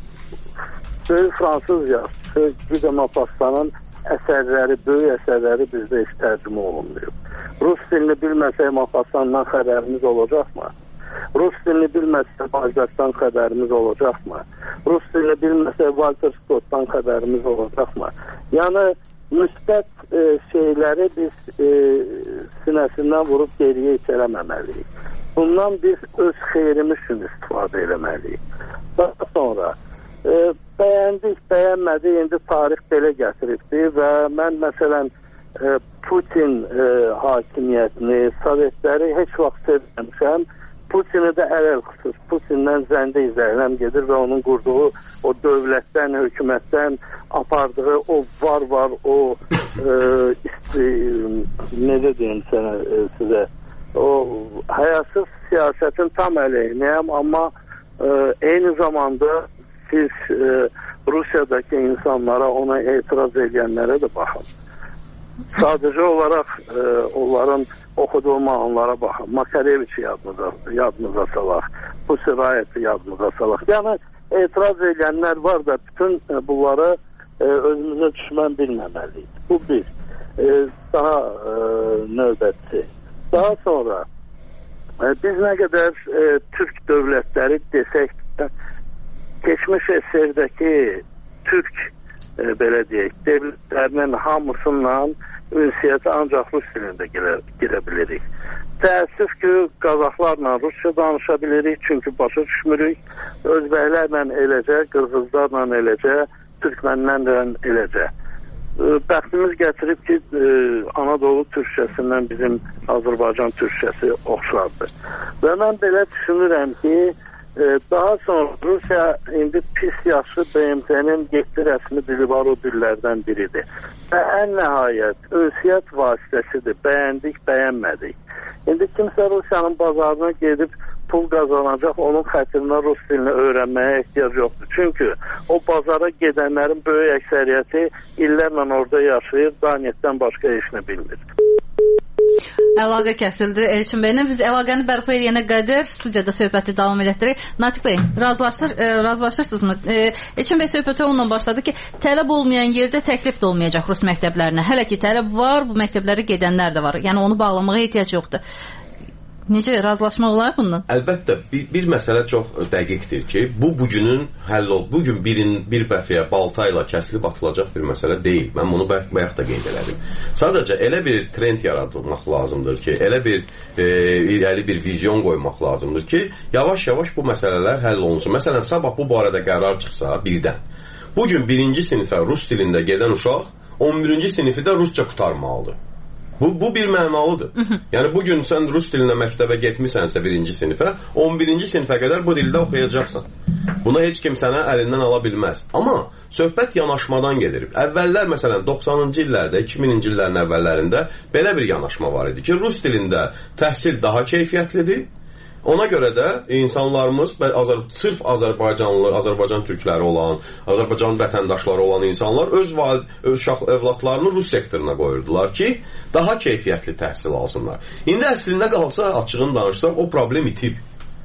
böyük fransız yazısı Guy Maupassant'ın əsərləri, böyük əsərləri bizdə heç tərcümə olunmuyor. Rus dilini bilməsək Maupassant'dan xəbərimiz olacaqmı? Rus dilini bilməsək Balzac'dan xəbərimiz olacaqmı? Rus dilini bilməsək Walter Scott'dan xəbərimiz olacaqmı? Yəni, müsbət e, şeyləri biz e, sinəsindən vurub geriyə itələməməliyik. Bundan biz öz xeyrimiz üçün istifadə eləməliyik. Daha sonra e, bəyəndik, bəyənmədik, indi tarix belə gətiribdir və mən məsələn e, Putin e, hakimiyyətini, Sovetləri heç vaxt sevməmişəm. Putini də ələl xüsus, Putindən zəndə izləyiləm gedir və onun qurduğu o dövlətdən, hökumətdən apardığı o var-var, o e, isti, necə deyim sənə, e, sizə, o həyasız siyasətin tam əleyhinəyəm, amma e, eyni zamanda siz e, Rusiyadakı insanlara, ona etiraz edənlərə də baxın. Sadəcə olaraq e, onların oxuduğu mahnılara baxın. Makareviçi yadınıza, yadınıza salaq. Bu sirayəti yadınıza salaq. Yəni, etiraz edənlər var da bütün e, bunları e, özümüzə düşmən bilməməliyik. Bu bir. E, daha e, növbəti. Daha sonra e, biz nə qədər e, Türk dövlətləri desək də, keçmiş əsərdəki Türk e, belə deyək, devletlərinin hamısından ünsiyyətə ancaq Rus dilində girə, girə bilirik. Təəssüf ki, Qazaxlarla Rusça danışa bilirik, çünki başa düşmürük. Özbəklərlə eləcə, Qırğızlarla eləcə, Türkmənlərlə eləcə. bəxtimiz gətirib ki, Anadolu türkçəsindən bizim Azərbaycan türkçəsi oxşardır. Və mən belə düşünürəm ki, daha sonra Rusiya indi pis yaxşı B M T-nin yeddi rəsmi dili var, o dillərdən biridir. Və ən nəhayət ünsiyyət vasitəsidir. Bəyəndik, bəyənmədik. İndi kimsə Rusiyanın bazarına gedib pul qazanacaq, onun xətrinə rus dilini öyrənməyə ehtiyac yoxdur. Çünki o bazara gedənlərin böyük əksəriyyəti illərlə orada yaşayır, Daniyetdən başqa işini bilmir. Əlaqə kəsildi Elçin bəylə. Biz əlaqəni bərpa edənə qədər studiyada söhbəti davam etdiririk. Natiq bəy, razılaşır, e, razılaşırsınızmı? E, Elçin bəy söhbətə onunla başladı ki, tələb olmayan yerdə təklif də olmayacaq rus məktəblərinə. Hələ ki tələb var, bu məktəblərə gedənlər də var. Yəni onu bağlamağa ehtiyac yoxdur. Necə razılaşmaq olar bundan? Əlbəttə, bir, bir məsələ çox dəqiqdir ki, bu bugünün həll ol, bugün birin, bir bəfiyə balta ilə kəsilib atılacaq bir məsələ deyil. Mən bunu bayaq, bayaq da qeyd elədim. Sadəcə elə bir trend yaradılmaq lazımdır ki, elə bir e, irəli bir vizyon qoymaq lazımdır ki, yavaş-yavaş bu məsələlər həll olunsun. Məsələn, sabah bu barədə qərar çıxsa birdən, bugün birinci sinifə rus dilində gedən uşaq on birinci sinifi də rusca qurtarmalıdır. Bu, bu bir mənalıdır. Yəni bugün sən rus dilində məktəbə getmisənsə birinci sinifə, on birinci sinifə qədər bu dildə oxuyacaqsan. Buna heç kim sənə əlindən ala bilməz. Amma söhbət yanaşmadan gedir. Əvvəllər məsələn doxsanıncı illərdə, iki minci illərin əvvəllərində belə bir yanaşma var idi ki, rus dilində təhsil daha keyfiyyətlidir. Ona görə də insanlarımız Azər, sırf Azərbaycanlı, Azərbaycan türkləri olan, Azərbaycan vətəndaşları olan insanlar öz, öz uşaq övladlarını rus sektoruna qoyurdular ki, daha keyfiyyətli təhsil alsınlar. İndi əslində qalsa, açığını danışsaq, o problem itib.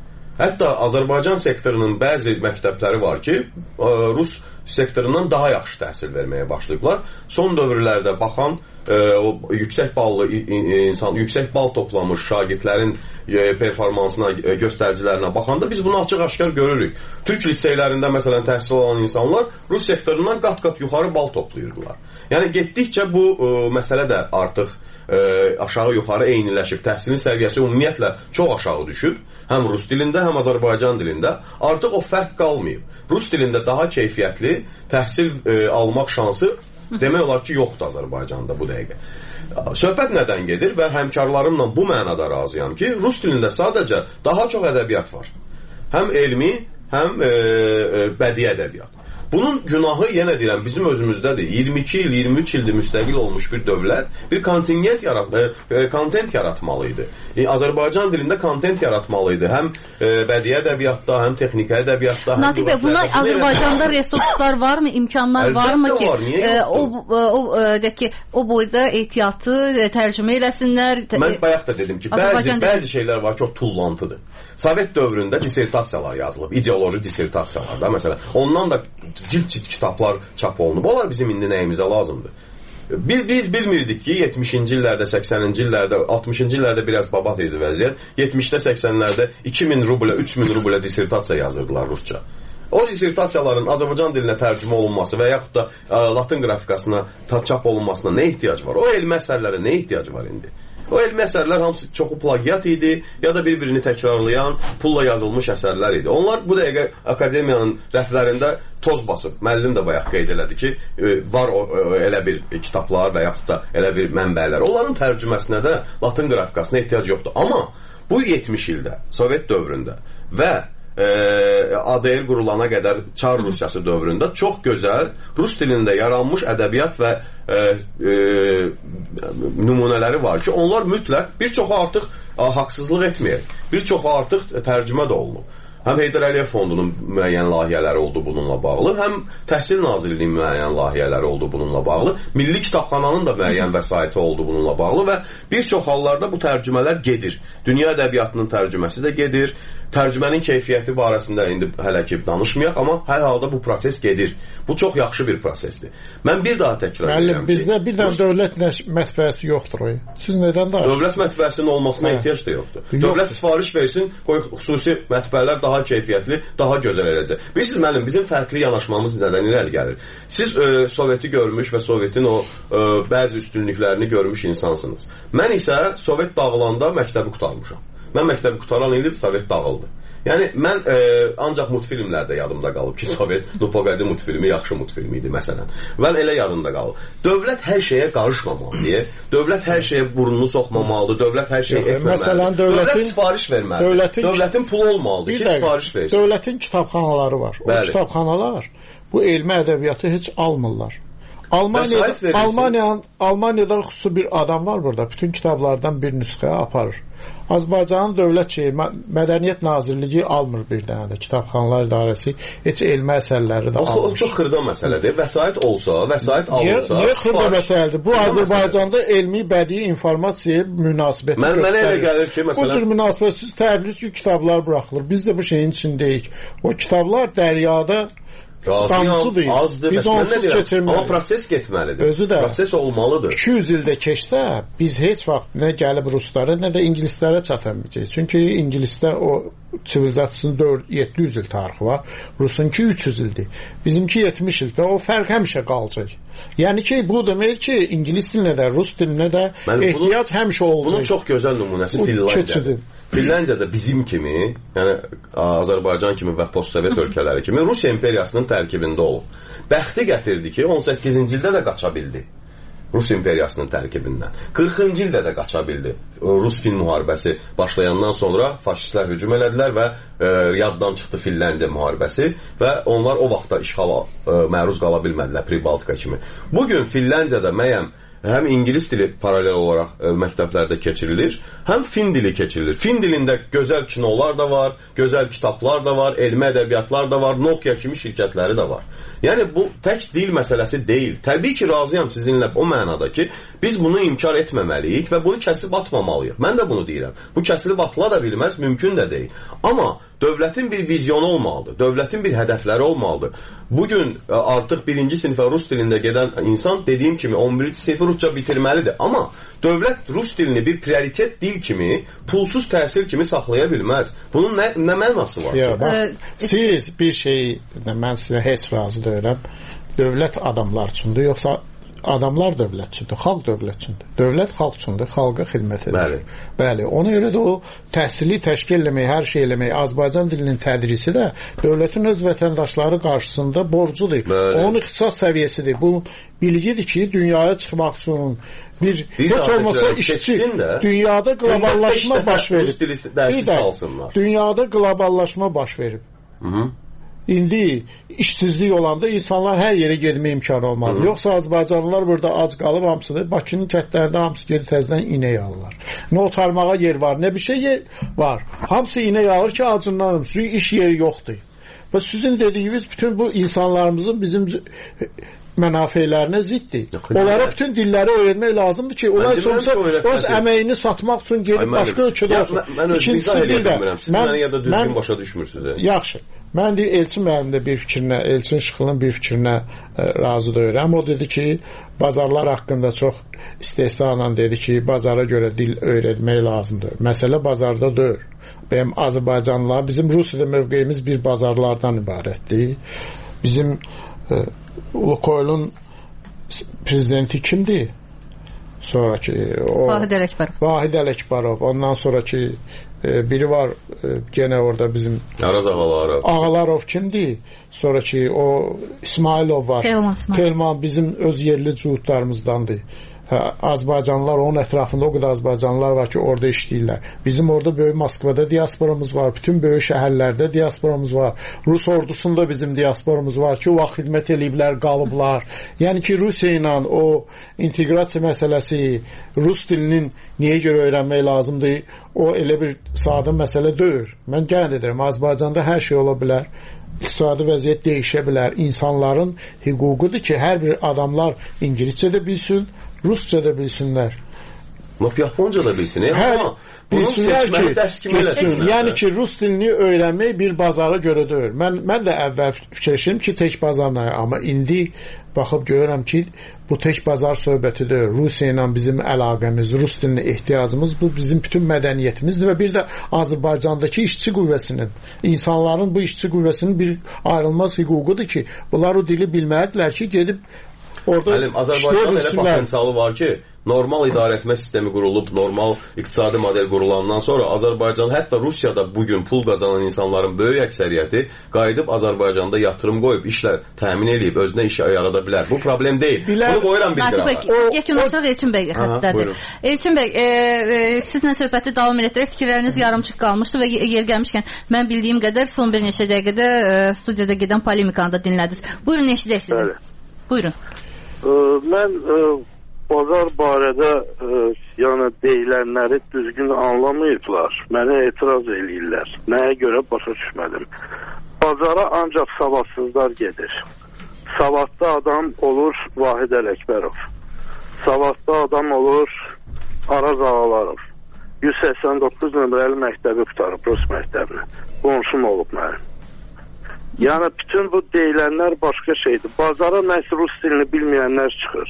Hətta Azərbaycan sektorunun bəzi məktəbləri var ki, rus sektorundan daha yaxşı təhsil verməyə başlayıblar. Son dövrlərdə baxan e, o yüksək ballı insan, yüksək bal toplamış şagirdlərin e, performansına, e, göstəricilərinə baxanda biz bunu açıq-aşkar görürük. Türk liseylərində məsələn təhsil alan insanlar rus sektorundan qat-qat yuxarı bal toplayırdılar. Yəni getdikcə bu e, məsələ də artıq e, aşağı-yuxarı eyniləşib. Təhsilin səviyyəsi ümumiyyətlə çox aşağı düşüb. Həm rus dilində, həm Azərbaycan dilində. Artıq o fərq qalmayıb. Rus dilində daha keyfiyyətli təhsil e, almaq şansı demək olar ki, yoxdur Azərbaycanda bu dəqiqə. Söhbət nədən gedir və həmkarlarımla bu mənada razıyam ki, rus dilində sadəcə daha çox ədəbiyyat var. Həm elmi, həm e, e, bədii ədəbiyyat. Bunun günahı yenə deyirəm bizim özümüzdədir. iyirmi iki il, iyirmi üç ildir müstəqil olmuş bir dövlət bir kontingent yarat, e, kontent yaratmalıydı. E, Azərbaycan dilində kontent yaratmalıydı. Həm e, bədii ədəbiyyatda, həm texniki ədəbiyyatda. Natiq bəy, buna Azərbaycanda resurslar varmı, imkanlar Əlbəttə varmı ki, var, e, o o de ki, o boyda ehtiyatı e, tərcümə eləsinlər? Mən bayaq da dedim ki, bəzi bəzi şeylər var ki, o tullantıdır. Sovet dövründə dissertasiyalar yazılıb, ideoloji dissertasiyalar da məsələn. Ondan da cilt-cilt kitablar çap olunub. Onlar bizim indi nəyimizə lazımdır? Biz, biz bilmirdik ki, yetmişinci illərdə, səksəninci illərdə, altmışıncı illərdə biraz babat idi vəziyyət. yetmişdə, səksənlərdə iki min rublə, üç min rublə dissertasiya yazırdılar rusca. O dissertasiyaların Azərbaycan dilinə tərcümə olunması və yaxud da ə, Latın qrafikasına çap olunmasına nə ehtiyac var? O elmi əsərlərə nə ehtiyac var indi? O elmi əsərlər hamısı çoxu plagiat idi, ya da bir-birini təkrarlayan, pulla yazılmış əsərlər idi. Onlar bu dəqiqə akademiyanın rəflərində toz basıb. Müəllim də bayaq qeyd elədi ki, var o, elə bir kitablar və yaxud da elə bir mənbələr. Onların tərcüməsinə də Latın qrafikasına ehtiyac yoxdur. Amma bu yetmiş ildə, Sovet dövründə və E, A D R qurulana qədər Çar Rusiyası dövründə çox gözəl rus dilində yaranmış ədəbiyyat və e, e, nümunələri var ki, onlar mütləq bir çoxu artıq a, haqsızlıq etməyir. Bir çoxu artıq tərcümə də olunub. Həm Heydər Əliyev Fondunun müəyyən layihələri oldu bununla bağlı, həm Təhsil Nazirliyinin müəyyən layihələri oldu bununla bağlı, Milli Kitabxananın da müəyyən vəsaiti oldu bununla bağlı və bir çox hallarda bu tərcümələr gedir. Dünya ədəbiyyatının tərcüməsi də gedir. Tərcümənin keyfiyyəti barəsində indi hələ ki danışmayaq, amma hər halda bu proses gedir. Bu çox yaxşı bir prosesdir. Mən bir daha təkrar edirəm. Müəllim, bizdə bir dənə dövlət mətbəəsi yoxdur o. Siz nədən danışırsınız? Dövlət mətbəəsinin olmasına hə. ehtiyac da yoxdur. yoxdur. Dövlət sifariş versin, qoy xüsusi mətbəələr daha keyfiyyətli, daha gözəl eləcək. Bilirsiniz müəllim, bizim fərqli yanaşmamız nədən irəli gəlir? Siz e, Soveti görmüş və Sovetin o e, bəzi üstünlüklərini görmüş insansınız. Mən isə Sovet dağılanda məktəbi qurtarmışam. Mən məktəbi qutaran ilib Sovet dağıldı. Yəni mən e, ancaq multfilmlərdə yadımda qalıb ki, Sovet Nupogadi multfilmi yaxşı multfilmi idi məsələn. Mən elə yadımda qalıb. Dövlət hər şeyə qarışmamalıdır. Dövlət hər şeyə burnunu soxmamalıdır. Dövlət hər şeyi etməməlidir. Məsələn, dövlətin dövlət sifariş verməlidir. Dövlətin, dövlətin pulu olmalıdır ki, sifariş versin. Dövlətin kitabxanaları var. O Bəli. kitabxanalar bu elmi ədəbiyyatı heç almırlar. Almaniyada, Almaniyanın, Almaniyada xüsusi bir adam var burada. Bütün kitablardan bir nüsxə aparır. Azərbaycanın dövlət şeyi, Mədəniyyət Nazirliyi almır bir dənə də. Kitabxanalar İdarəsi heç elmi əsərləri də almır. O çox xırda məsələdir. Vəsait olsa, vəsait alınsa... Niyə xırda məsələdir? Bu Azərbaycanda elmi, bədii informasiyaya münasibəti Mən, göstərir. Mənə elə gəlir ki, məsələn... Bu cür münasibətsiz təbliğ ki, kitablar buraxılır. Biz də bu şeyin içindəyik. O kitablar dəryada damcıdır. Azdır. Biz onsuz keçirməliyik. Amma proses getməlidir. Özü də. Proses olmalıdır. iki yüz ildə keçsə, biz heç vaxt nə gəlib ruslara, nə də ingilislərə çata bilməyəcəyik. Çünki ingilisdə o sivilizasiyasının dörd yeddi yüz il tarixi var. Rusunki üç yüz ildir. Bizimki yetmiş ildir. O fərq həmişə qalacaq. Yəni ki, bu demək ki, ingilis dilinə də, rus dilinə də Mənim ehtiyac bunun, həmişə olacaq. Bunun çox gözəl nümunəsi Finlandiyadır. Finlandiyada bizim kimi, yəni Azərbaycan kimi və postsovet ölkələri kimi Rusiya imperiyasının tərkibində olub. Bəxti gətirdi ki, on səkkizinci ildə də qaça bildi. Rus imperiyasının tərkibindən. qırxıncı ildə də qaça bildi. Rus-Fin müharibəsi başlayandan sonra faşistlər hücum elədilər və e, yaddan çıxdı Finlandiya müharibəsi və onlar o vaxtda işğala e, məruz qala bilmədilər Pribaltika kimi. Bugün Finlandiyada məyəm həm ingilis dili paralel olaraq ə, məktəblərdə keçirilir, həm fin dili keçirilir. Fin dilində gözəl kinolar da var, gözəl kitablar da var, elmi ədəbiyyatlar da var, Nokia kimi şirkətləri də var. Yəni bu tək dil məsələsi deyil. Təbii ki, razıyam sizinlə o mənada ki, biz bunu inkar etməməliyik və bunu kəsib atmamalıyıq. Mən də bunu deyirəm. Bu kəsilib atıla da bilməz, mümkün də deyil. Amma dövlətin bir vizyonu olmalıdır. Dövlətin bir hədəfləri olmalıdır. Bugün artıq birinci sinifə rus dilində gedən insan dediyim kimi on birinci sinifə rusca bitirməlidir. Amma dövlət rus dilini bir prioritet dil kimi, pulsuz təhsil kimi saxlaya bilməz. Bunun nə, nə mənası var? Ya, bax, siz bir şey, mən sizə heç razı deyirəm, dövlət adamlar üçündür, yoxsa adamlar dövlət üçündür, xalq dövlət üçündür. Dövlət xalq üçündür, xalqa xidmət edir. Bəli. Bəli, ona görə də o təhsili təşkil eləmək, hər şey eləmək, Azərbaycan dilinin tədrisi də dövlətin öz vətəndaşları qarşısında borcudur. Bəli. Onun ixtisas səviyyəsidir. Bu bilgidir ki, dünyaya çıxmaq üçün bir, bir heç olmasa işçi, dünyada qloballaşma baş verib. Bir də, dünyada qloballaşma baş verib. Hı-hı. İndi işsizlik olanda insanlar hər yerə getmə imkanı olmaz. Hı-hı. Yoxsa Azərbaycanlılar burada ac qalıb hamısını, Bakının kətlərində hamısı gedib təzədən inək alırlar. Nə otarmağa yer var, nə bir şey yer var. Hamısı inək alır ki, acından, çünki iş yeri yoxdur. Və sizin dediyiniz bütün bu insanlarımızın bizim mənafeylərinə ziddir. Onlara bütün dilləri öyrənmək lazımdır ki, onlar çoxsa öz əməyini satmaq üçün gedib başqa ölkədə olsun. Mən özünü izah edə bilmirəm. Siz mənə ya da düzgün başa düşmürsünüz. Yaxşı. Mən deyir, Elçin müəllim də bir fikrinə, Elçin Şıxlının bir fikrinə ə, razı deyirəm. O dedi ki, bazarlar haqqında çox istehsanla dedi ki, bazara görə dil öyrətmək lazımdır. Məsələ bazarda deyil. Benim Azərbaycanlılar, bizim Rusiyada mövqeyimiz bir bazarlardan ibarətdir. Bizim ə, Lukoylun prezidenti kimdir? Sonraki o Vahid Ələkbərov. Vahid Ələkbərov. Ondan sonraki e, biri var e, gene orada bizim Araz Ağalarov. Ağalarov kimdir? Sonraki o İsmailov var. Telman, Telman bizim öz yerli cuhudlarımızdandır. Azərbaycanlılar, onun ətrafında o qədər Azərbaycanlılar var ki, orada işləyirlər. Bizim orada böyük Moskvada diasporamız var, bütün böyük şəhərlərdə diasporamız var. Rus ordusunda bizim diasporamız var ki, o vaxt xidmət eləyiblər, qalıblar. Yəni ki, Rusiya ilə o inteqrasiya məsələsi, rus dilinin niyə görə öyrənmək lazımdır, o elə bir sadə məsələ deyil. Mən qeyd edirəm, Azərbaycanda hər şey ola bilər. İqtisadi vəziyyət dəyişə bilər. İnsanların hüququdur ki, hər bir adamlar İngiliscə də bilsin, Rusca da bilsinlər. Lap Japonca da bilsin. E? Hə, Amma bilsinlər ki, bilsin. Yəni ki, rus dilini öyrənmək bir bazara görə deyil. Mən, mən də əvvəl fikirləşirəm ki, tək bazarla, amma indi baxıb görürəm ki, bu tək bazar söhbəti deyil. Rusiya ilə bizim əlaqəmiz, rus dilinə ehtiyacımız, bu bizim bütün mədəniyyətimizdir və bir də Azərbaycandakı işçi qüvvəsinin, insanların bu işçi qüvvəsinin bir ayrılmaz hüququdur ki, bunlar o dili bilməlidirlər ki, gedib orada Həlim, Azərbaycanın elə potensialı var ki, normal idarə etmə sistemi qurulub, normal iqtisadi model qurulandan sonra Azərbaycan, hətta Rusiyada bugün pul qazanan insanların böyük əksəriyyəti qayıdıb Azərbaycanda yatırım qoyub, işlə təmin edib, özünə iş yarada bilər. Bu problem deyil. Bunu qoyuram bir qırağa. Yekunlaşdıraq Elçin bəy xəttədir. Elçin bəy, e, e, sizlə söhbəti davam etdirək. Fikirləriniz yarımçıq qalmışdı və yer gəlmişkən mən bildiyim qədər son bir neçə dəqiqədə e, studiyada gedən polemikanı da dinlədiniz. Buyurun, eşidək sizi. Buyurun. E, mən e, bazar barədə e, yəni deyilənləri düzgün anlamayıblar. Mənə etiraz eləyirlər. Nəyə görə başa düşmədim. Bazara ancaq savadsızlar gedir. Savadlı adam olur Vahid Ələkbərov. Savadlı adam olur Araz Ağalarov. yüz səksən doqquz nömrəli məktəbi qutarıb, Rus məktəbini. Qonşum olub mənim. Yəni bütün bu deyilənlər başqa şeydir. Bazara məhz Rus dilini bilməyənlər çıxır.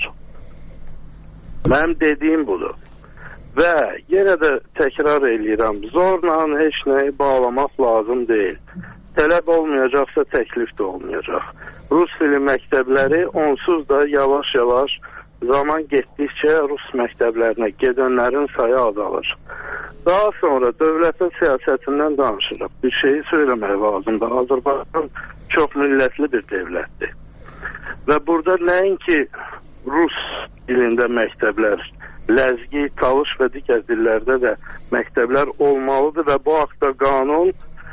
Mənim dediyim budur. Və yenə də təkrar eləyirəm, zorla heç nəyi bağlamaq lazım deyil. Tələb olmayacaqsa təklif də olmayacaq. Rus dili məktəbləri onsuz da yavaş-yavaş zaman getdikcə Rus məktəblərinə gedənlərin sayı azalır. Daha sonra dövlətin siyasətindən danışırıq. Bir şeyi söyləmək lazımdır. Azərbaycan çox millətli bir dövlətdir. Və burada nəinki Rus dilində məktəblər, ləzgi, talış və digər dillərdə də məktəblər olmalıdır və bu haqda qanun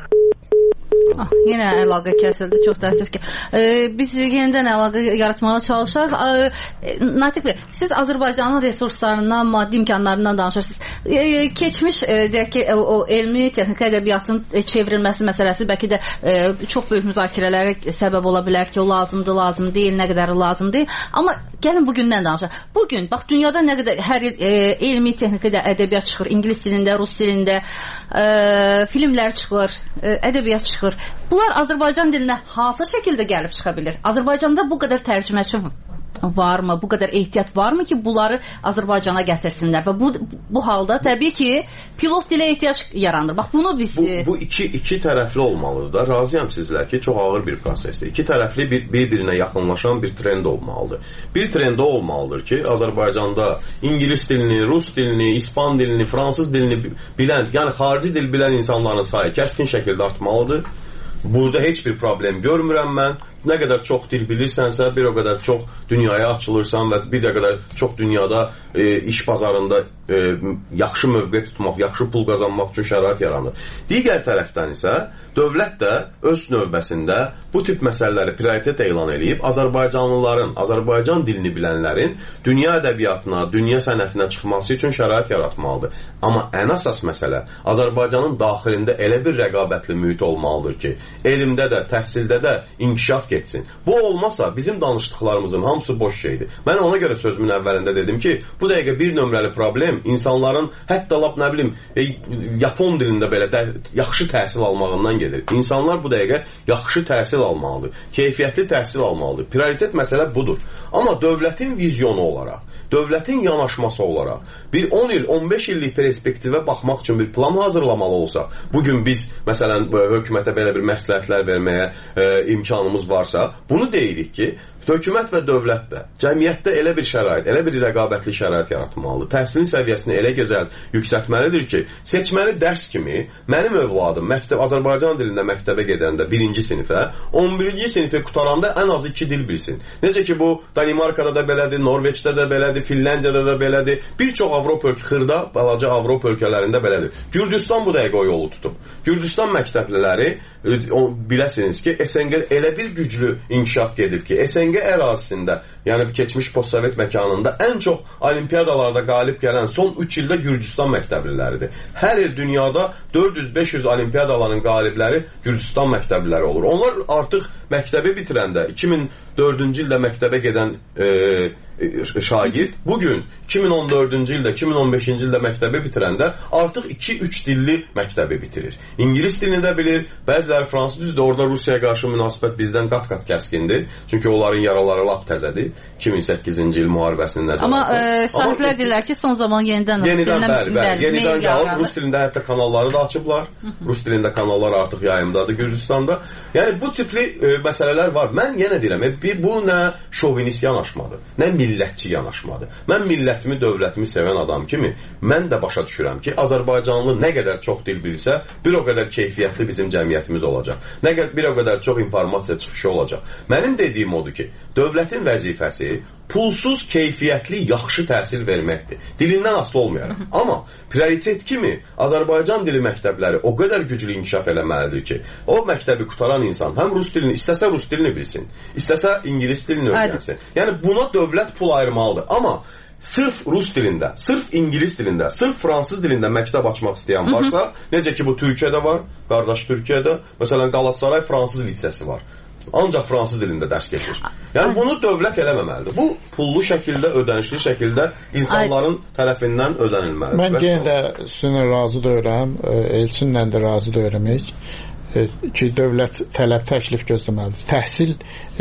Ah, yenə əlaqə kəsildi, çox təəssüf ki. E, biz yenidən əlaqə yaratmağa çalışaq. E, Natiq bəy, siz Azərbaycanın resurslarından, maddi imkanlarından danışırsınız. E, keçmiş, e, deyək ki, o, o elmi texniki ədəbiyyatın çevrilməsi məsələsi bəlkə də e, çox böyük müzakirələrə səbəb ola bilər ki, o lazımdır, lazım deyil, nə qədər lazım deyil. Amma gəlin bugündən danışaq. Bugün, bax, dünyada nə qədər hər il e, elmi texniki ədəbiyyat çıxır, ingilis dilində, rus dilində, e, filmlər çıxır, e, ədəbiyyat çıxır. Bunlar Azərbaycan dilinə hansı şəkildə gəlib çıxa bilir? Azərbaycanda bu qədər tərcüməçi varmı? Bu qədər ehtiyat varmı ki, bunları Azərbaycana gətirsinlər? Və bu, bu halda təbii ki, pilot dilə ehtiyac yaranır. Bax, bunu biz... Bu, bu iki, iki tərəfli olmalıdır da. Razıyam sizlər ki, çox ağır bir prosesdir. İki tərəfli bir, bir-birinə yaxınlaşan bir trend olmalıdır. Bir trend olmalıdır ki, Azərbaycanda ingilis dilini, rus dilini, ispan dilini, fransız dilini bilən, yəni xarici dil bilən insanların sayı kəskin şəkildə artmalıdır. Burada heç bir problem görmürəm mən. Nə qədər çox dil bilirsənsə, bir o qədər çox dünyaya açılırsan və bir də qədər çox dünyada e, iş bazarında e, yaxşı mövqe tutmaq, yaxşı pul qazanmaq üçün şərait yaranır. Digər tərəfdən isə dövlət də öz növbəsində bu tip məsələləri prioritet elan edib Azərbaycanlıların, Azərbaycan dilini bilənlərin dünya ədəbiyyatına, dünya sənətinə çıxması üçün şərait yaratmalıdır. Amma ən əsas məsələ Azərbaycanın daxilində elə bir rəqabətli mühit olmalıdır ki, elmdə də, təhsildə də inkişaf getsin. Bu olmasa bizim danışdıqlarımızın hamısı boş şeydir. Mən ona görə sözümün əvvəlində dedim ki, bu dəqiqə bir nömrəli problem insanların hətta lap nə bilim e, Yapon dilində belə də, yaxşı təhsil almağından gedir. İnsanlar bu dəqiqə yaxşı təhsil almalıdır. Keyfiyyətli təhsil almalıdır. Prioritet məsələ budur. Amma dövlətin vizyonu olaraq, dövlətin yanaşması olaraq bir on il, on beş illik perspektivə baxmaq üçün bir plan hazırlamalı olsaq, bugün biz məsələn hökumətə belə bir məsləhətlər verməyə e, imkanımız varsa, bunu deyirik ki, hökumət və dövlət də cəmiyyətdə elə bir şərait, elə bir rəqabətli şərait yaratmalıdır. Təhsilin səviyyəsini elə gözəl yüksəltməlidir ki, seçməli dərs kimi mənim övladım məktəb Azərbaycan dilində məktəbə gedəndə birinci sinifə, on birinci sinifi qutaranda ən azı iki dil bilsin. Necə ki bu Danimarkada da belədir, Norveçdə də belədir, Finlandiyada da belədir. Bir çox Avropa ölkə, xırda, balaca Avropa ölkələrində belədir. Gürcüstan bu dəqiqə o yolu tutub. Gürcüstan məktəbləri biləsiniz ki, S N G elə bir güclü inkişaf gedib ki, S N G ərazisində, yəni keçmiş postsovet məkanında ən çox olimpiyadalarda qalib gələn son üç ildə Gürcüstan məktəbliləridir. Hər il dünyada dörd yüz beş yüz olimpiyadaların qalibləri Gürcüstan məktəbliləri olur. Onlar artıq məktəbi bitirəndə iki min dördüncü ildə məktəbə gedən e, şagird bugün iki min on dördüncü ildə, iki min on beşinci ildə məktəbi bitirəndə artıq iki üç dilli məktəbi bitirir. İngilis dilini də bilir, bəziləri fransız, düzdür, orada Rusiyaya qarşı münasibət bizdən qat qat-qat kəskindir. Çünki onların yaraları lap təzədir. iki min səkkizinci il müharibəsinin nəzərə Amma e, şahidlər deyirlər ki, son zaman yenidən yenidən bəli, bəli, yenidən qalıb. Rus dilində hətta kanalları da açıblar. Rus dilində kanallar artıq yayımdadır Gürcüstanda. Yəni bu tipli e, məsələlər var. Mən yenə deyirəm, e, bu nə şovinist yanaşmadır, nə millətçi yanaşmadır. Mən millətimi, dövlətimi sevən adam kimi mən də başa düşürəm ki, Azərbaycanlı nə qədər çox dil bilsə, bir o qədər keyfiyyətli bizim cəmiyyətimiz olacaq. Nə qədər bir o qədər çox informasiya çıxışı olacaq. Mənim dediyim odur ki, dövlətin vəzifəsi pulsuz, keyfiyyətli, yaxşı təhsil verməkdir. Dilindən asılı olmayaraq. Amma prioritet kimi Azərbaycan dili məktəbləri o qədər güclü inkişaf eləməlidir ki, o məktəbi qutaran insan həm rus dilini, istəsə rus dilini bilsin, istəsə ingilis dilini öyrənsin. Yəni buna dövlət pul ayırmalıdır. Amma sırf rus dilində, sırf ingilis dilində, sırf fransız dilində məktəb açmaq istəyən varsa, necə ki bu Türkiyədə var, qardaş Türkiyədə, məsələn Qalatasaray fransız lisesi var. Ancaq fransız dilində dərs keçir. Yəni bunu dövlət eləməməlidir. Bu pullu şəkildə, ödənişli şəkildə insanların tərəfindən ödənilməlidir. Mən yenə də sizinlə razı deyirəm, Elçinlə də razı deyirəm ki, dövlət tələb təklif gözləməlidir. Təhsil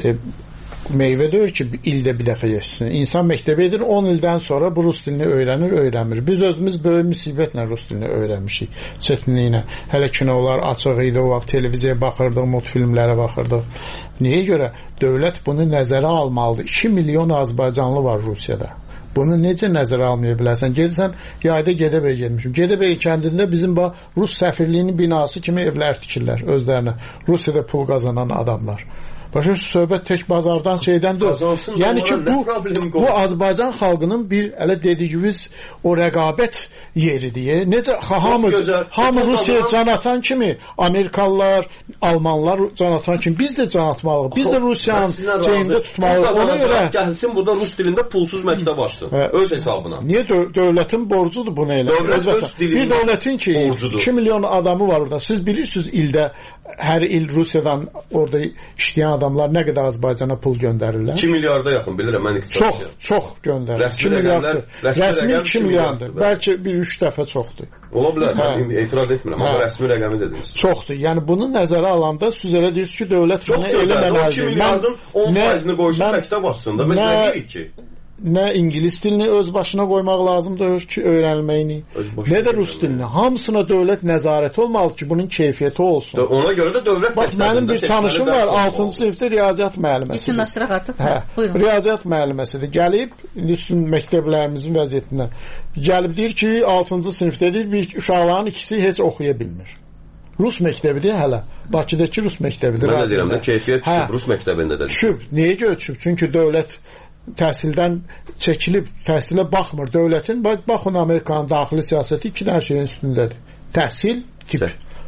meyvə deyir ki, ildə bir dəfə yesin. İnsan məktəbə edir, on ildən sonra bu rus dilini öyrənir, öyrənmir. Biz özümüz böyük müsibətlə rus dilini öyrənmişik, çətinliklə. Hələ kinolar açıq idi, o vaxt televiziyaya baxırdıq, multfilmlərə baxırdıq. Niyə görə? Dövlət bunu nəzərə almalıdır. iki milyon Azərbaycanlı var Rusiyada. Bunu necə nəzərə almaya bilərsən? Gedirsən, yayda Gədəbəyə getmişim. Gədəbəy kəndində bizim Rus səfirliyinin binası kimi evlər tikirlər özlərinə. Rusiyada pul qazanan adamlar. Başa söhbət tək bazardan şeydən deyil. Yəni ki, bu, bu Azərbaycan xalqının bir, elə dediyimiz o rəqabət yeridir. Necə, hamı, hamı Rusiyaya can atan kimi, Amerikalılar, Almanlar can atan kimi, biz də can atmalıyıq. Biz də Rusiyanın şeyində tutmalıyıq. Ona görə gəlsin, burada rus dilində pulsuz məktəb açsın. Öz hesabına. Niyə dövlətin borcudur bunu elə? Bir dövlətin ki, iki milyon adamı var orada. Siz bilirsiniz ildə hər il Rusiyadan orada işləyən adamlar nə qədər Azərbaycana pul göndərirlər? iki milyarda yaxın bilirəm mən iqtisad. Çox, çox göndərir. iki milyardır. Rəsmi iki milyardır. Bəlkə bir üç dəfə çoxdur. Ola bilər, mən etiraz etmirəm, amma rəsmi rəqəmi dediniz. Çoxdur. Yəni bunu nəzərə alanda siz elə deyirsiniz ki, dövlət bunu eləməməlidir. iki milyardın on faizini qoysa məktəb açsın da, biz nə deyirik ki? Nə ingilis dilini öz başına qoymaq lazımdır ki, öyrənməyini, nə də rus dilini. Hamısına dövlət nəzarəti olmalı ki, bunun keyfiyyəti olsun. Ona görə də dövlət Bax, mənim bir tanışım var, altıncı sinifdə riyaziyyat müəlliməsidir. Yekunlaşdıraq artıq. Hə, riyaziyyat müəlliməsidir. Gəlib, üstün məktəblərimizin vəziyyətindən gəlib deyir ki, altıncı sinifdə deyir, bir uşaqların ikisi heç oxuya bilmir. Rus məktəbidir hələ. Bakıdakı rus məktəbidir. Mən də deyirəm də, keyfiyyət düşüb, rus məktəbində də düşüb. Niyə görə düşüb? Çünki dövlət təhsildən çəkilib, təhsilə baxmır. Dövlətin, baxın Amerikanın daxili siyasəti iki dənə şeyin üstündədir. Təhsil, tip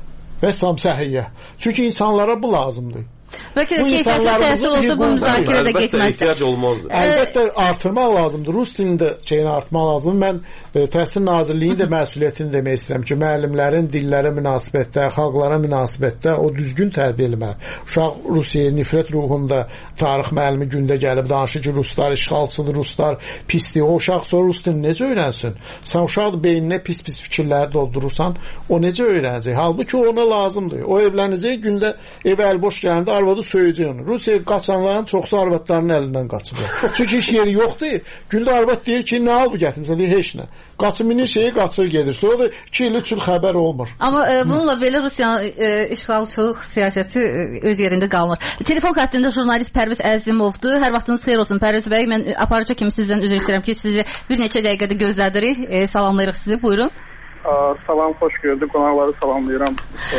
və sam səhiyyə. Çünki insanlara bu lazımdır. Bəlkə də keyfiyyətli təhsil olsa bu müzakirə də getməz. Ehtiyac olmazdı. Əlbəttə artırmaq lazımdır. Rus dilində şeyini artırmaq lazımdır. Mən e, Təhsil Nazirliyinin də məsuliyyətini demək istəyirəm ki, müəllimlərin dillərə münasibətdə, xalqlara münasibətdə o düzgün tərbiyə eləməli. Uşaq Rusiyaya nifrət ruhunda tarix müəllimi gündə gəlib danışır ki, ruslar işğalçıdır, ruslar pisdir. O uşaq sonra rus dilini necə öyrənsin? Sən uşaq beyninə pis-pis fikirləri doldurursan, o necə öyrənəcək? Halbuki ona lazımdır. O evlənəcək, gündə ev əlboş gələndə arvadı söyəcək onu. Rusiyaya qaçanların çoxsu arvadlarının əlindən qaçıblar. Çünki iş yeri yoxdur. Gündə arvad deyir ki, nə al bu gətirmişsən? Deyir, heç nə. Qaçımının şeyi qaçır gedir. Sonra da iki il, üç il xəbər olmur. Amma e, bununla belə Rusiyanın e, işğalçılıq siyasəti e, öz yerində qalmır. Telefon xəttində jurnalist Pərviz Əzimovdur. Hər vaxtınız xeyir olsun Pərviz bəy. Mən aparıcı kimi sizdən üzr istəyirəm ki, sizi bir neçə dəqiqədə gözlədirik. E, salamlayırıq sizi. Buyurun. Aa, salam, xoş gördük. Qonaqları salamlayıram.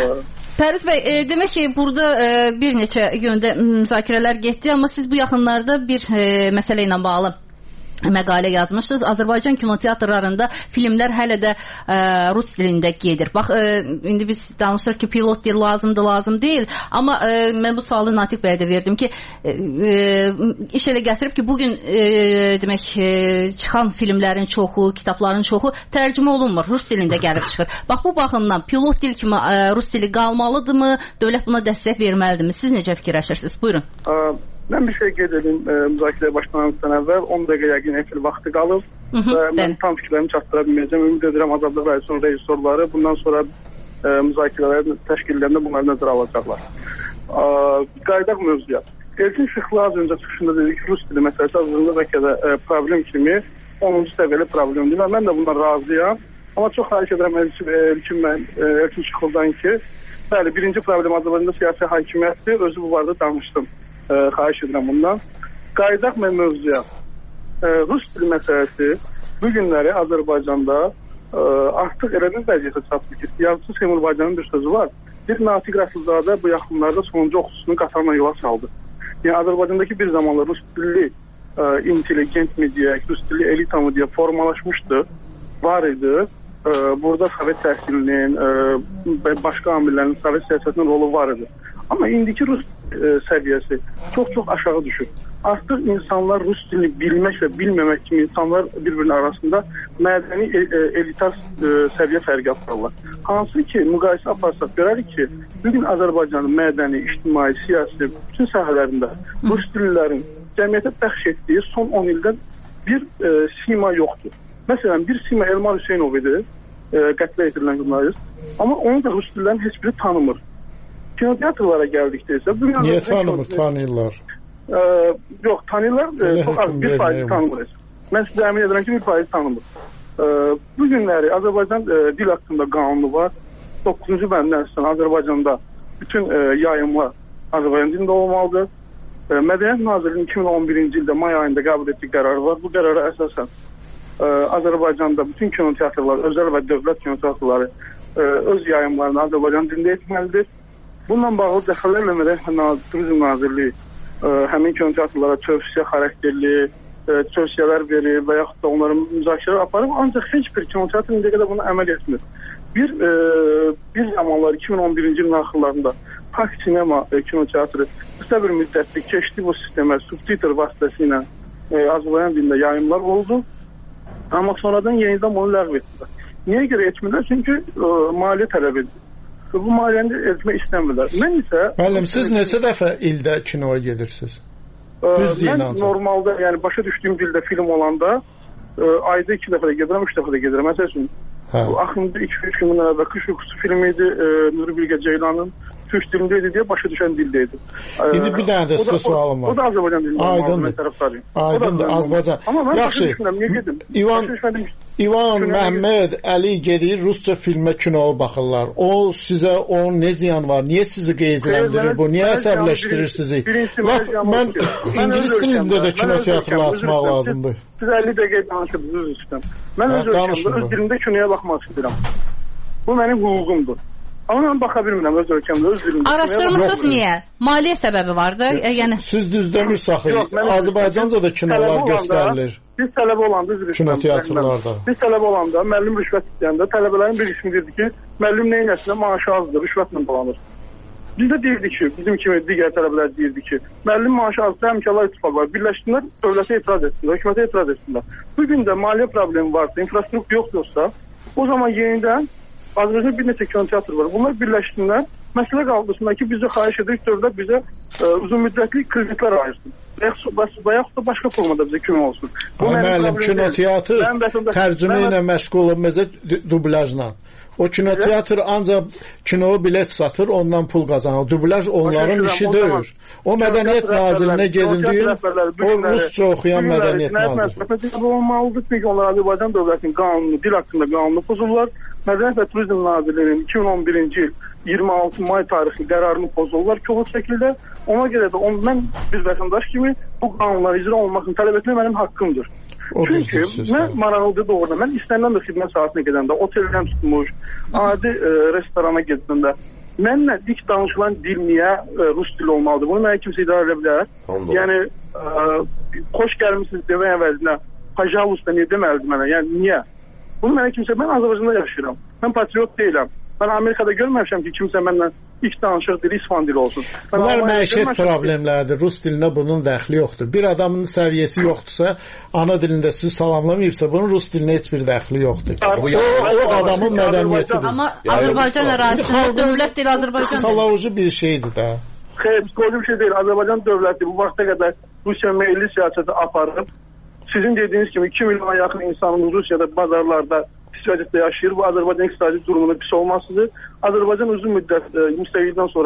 Pərviz bəy, e, demək ki, burada e, bir neçə yöndə müzakirələr getdi, amma siz bu yaxınlarda bir e, məsələ ilə bağlı məqalə yazmışdınız. Azərbaycan kinoteatrlarında filmlər hələ də ə, rus dilində gedir. Bax, ə, indi biz danışırıq ki, pilot dil lazımdır, lazım deyil. Amma ə, mən bu sualı Natiq bəyə də verdim ki, ə, iş elə gətirib ki, bugün ə, demək ə, çıxan filmlərin çoxu, kitabların çoxu tərcümə olunmur. Rus dilində gəlib çıxır. Bax, bu baxımdan pilot dil kimi ə, rus dili qalmalıdırmı? Dövlət buna dəstək verməlidirmi? Siz necə fikirləşirsiniz? Buyurun. Ə Mən bir şey qeyd edim, e, müzakirəyə başlanandan əvvəl on dəqiqə yəqin efir vaxtı qalıb Hı -hı, və mən ben. tam fikirlərimi çatdıra bilməyəcəm. Ümid edirəm Azadlıq Radiosunun rejissorları bundan sonra e, müzakirələrin təşkillərində bunları nəzərə alacaqlar. E, Qaydaq mövzuya. Elçin Şıxlı az öncə çıxışında dedi ki, rus dili məsələsi azında bəlkə də e, problem kimi onuncu səviyyəli problemdir. Mən də bundan razıyam. Amma çox xahiş edirəm Elçin, mən, Elçin Şıxlıdan ki, bəli, birinci problem Azərbaycanda siyasi hakimiyyətdir. Özü bu barədə danışdım. E, xahiş edirəm bundan. Qayıdaq mən mövzuya. E, rus dili məsələsi bu günləri Azərbaycanda e, artıq elə bir vəziyyətə çatdı ki, yazıcı Seymur Baycanın bir sözü var. Bir Natiq Rəsulzadə bu yaxınlarda sonuncu oxucusunu qatarla yola saldı. Yəni Azərbaycandakı bir zamanlar rus dilli e, intelligent mi deyək, rus dilli elita mı deyək formalaşmışdı, var idi. E, burada Sovet təhsilinin, e, başqa amillərin, Sovet siyasətinin rolu var idi. Amma indiki rus e, səviyyəsi çox-çox aşağı düşür. Artıq insanlar rus dilini bilmək və bilməmək kimi insanlar bir-birinin arasında mədəni e, e, elitar e, səviyyə fərqi aparırlar. Hansı ki, müqayisə aparsaq görərik ki, bugün Azərbaycanın mədəni, ictimai, siyasi, bütün sahələrində rus dillilərin cəmiyyətə bəxş etdiyi son on ildə bir e, sima yoxdur. Məsələn, bir sima Elmar Hüseynov idi, e, qətlə yetirilən jurnalist, amma onu da rus dillilərin heç biri tanımır. Kinoteatrlara gəldikdə isə... Niyə tanımır, tanıyırlar? E, yox, tanıyırlar, e, çox az, bir faizi tanımır. Mən sizə əmin edirəm ki, bir faizi tanımır. E, bu günləri Azərbaycan e, dil haqqında qanunu var. doqquzuncu bəndən sonra Azərbaycanda bütün e, yayımlar Azərbaycan dilində olmalıdır. E, Mədəniyyət Nazirliyinin iki min on birinci ildə may ayında qəbul etdiyi qərar var. Bu qərara əsasən e, Azərbaycanda bütün kinoteatrlar, özəl və dövlət kinoteatrları e, öz yayımlarını Azərbaycan dilində etməlidir. Bununla bağlı dəfələrlə Mədəniyyət Turizm Nazirliyi ə, həmin kinoteatrlara tövsiyə xarakterli ə, tövsiyələr verir və yaxud da onların müzakirələr aparır. Ancaq heç bir kinoteatr indiyə qədər bunu əməl etmir. Bir, ə, bir zamanlar iki min on birinci ilin axırlarında Park Sinema ə, kinoteatrı qısa bir müddətli keçdi bu sistemə, subtitr vasitəsilə ə, Azərbaycan dilində yayımlar oldu. Amma sonradan yenidən bunu ləğv etdilər. Niyə görə etmirlər? Çünki ə, maliyyə tələb edir. Bu maliyyəni etmək istəmirlər. Mən isə... Müəllim, siz neçə dəfə ildə kinoya gedirsiniz? Düz deyin mən ancaq. Normalda, yəni başa düşdüyüm dildə film olanda ə, ayda iki dəfə də gedirəm, üç dəfə də gedirəm. Məsəl üçün, axırında iki üç gün əvvəl Qış Yuxusu filmi idi, ə, Nuri Bilge Ceylanın türk dilində idi deyə başa düşən dildə idi. İndi bir dənə də sizə sualım var. O da Azərbaycan dilində olmalı, mən tərəfdarıyım. Aydındır, Azərbaycan. Amma mən yaxşı. başa düşmürəm, niyə gedim? İvan, İvan Məhəmməd Əli gedir, rusca filmə, kinoya baxırlar. O sizə, onun ne ziyan var? Niyə sizi qeyzləndirir bu? Niyə əsəbləşdirir sizi? Laf, mən İngilis dilində də kinoteatrla açmaq lazımdır. Siz əlli dəqiqə danışırsınız üstdən. Mən öz ölkəmdə, öz dilimdə kinoya baxmaq istəyirəm. Bu mənim hüququmdur. Amma mən baxa bilmirəm öz ölkəmdə, öz dilimdə. Araşdırmısınız niyə? Maliyyə səbəbi vardı. Yəni siz düz demirsiniz. Azərbaycanca da kinolar göstərilir. Biz tələbə olanda üzr istəyirəm. Kinoteatrlarda. Biz tələbə olanda müəllim rüşvət istəyəndə tələbələrin bir qismi deyirdi ki, müəllim nə etsə maaşı azdır, rüşvətlə dolanır. Biz də deyirdik ki, bizim kimi digər tələbələr deyirdi ki, müəllim maaşı azdır, həmkarlar ittifaqı var. Birləşsinlər, dövlətə etiraz etsinlər, hökumətə etiraz etsinlər. Bu gün də maliyyə problemi varsa, infrastruktur yoxdursa, o zaman yenidən Azərbaycanda bir neçə kinoteatr var. Bunlar birləşsinlər. Məsələ qaldırsınlar ki, bizə xahiş edirik, dövlət bizə ə, uzun müddətli kreditlər ayırsın. Və yaxud da başqa formada bizə kömək olsun. Bu müəllim, kinoteatr tərcümə ilə məşğul olmazsa dublajla. O kinoteatr ancaq kino bilet satır, ondan pul qazanır. Dublaj onların işi deyil. O Mədəniyyət Nazirinə gedildiyin, o rusca oxuyan Mədəniyyət Naziri. Bu olmalıdır, çünki onlar Azərbaycan dövlətinin qanunu, dil haqqında qanunu pozurlar. Mədəniyyət və Turizm Nazirliyinin iki min on birinci il iyirmi altı may tarixli qərarını pozurlar kobud şəkildə. Ona görə də on, mən bir vətəndaş kimi bu qanunlar icra olmasını tələb etmək mənim haqqımdır. O Çünki mən maraqlıdır doğrudan, mən istənilən də xidmət saatına gedəndə, oteldən tutmuş, adi e, restorana gedəndə, mənlə ilk danışılan dil niyə e, rus dili olmalıdır? Bunu mənə kimsə idarə edə bilər. Yəni, e, xoş gəlmişsiniz demək əvəzinə, pajalusta niyə deməlidir mənə? Yəni, niyə? Bunu mənə kimsə, mən Azərbaycanda yaşayıram, mən patriot deyiləm. Mən Amerikada görməmişəm ki, kimsə mənlə ilk danışıq dili İspan dili olsun. Mən bunlar məişət problemləridir. Rus dilində bunun dəxli yoxdur. Bir adamın səviyyəsi yoxdursa, ana dilində sizi salamlamayıbsa, bunun rus dilinə heç bir dəxli yoxdur. O, o adamın mədəniyyətidir. Amma Azərbaycan ərazisində dövlət dili Azərbaycan dili. Psixoloji bir şeydir də. Xeyr, psixoloji bir şey deyil. Azərbaycan dövləti bu vaxta qədər Rusiya milli siyasəti aparıb. Sizin dediyiniz kimi iki milyona yaxın insanın Rusiyada bazarlarda pis vəziyyətdə yaşayır. Bu Azərbaycan iqtisadi durumunun pis olmasıdır. Azərbaycan uzun müddət müstəqillikdən sonra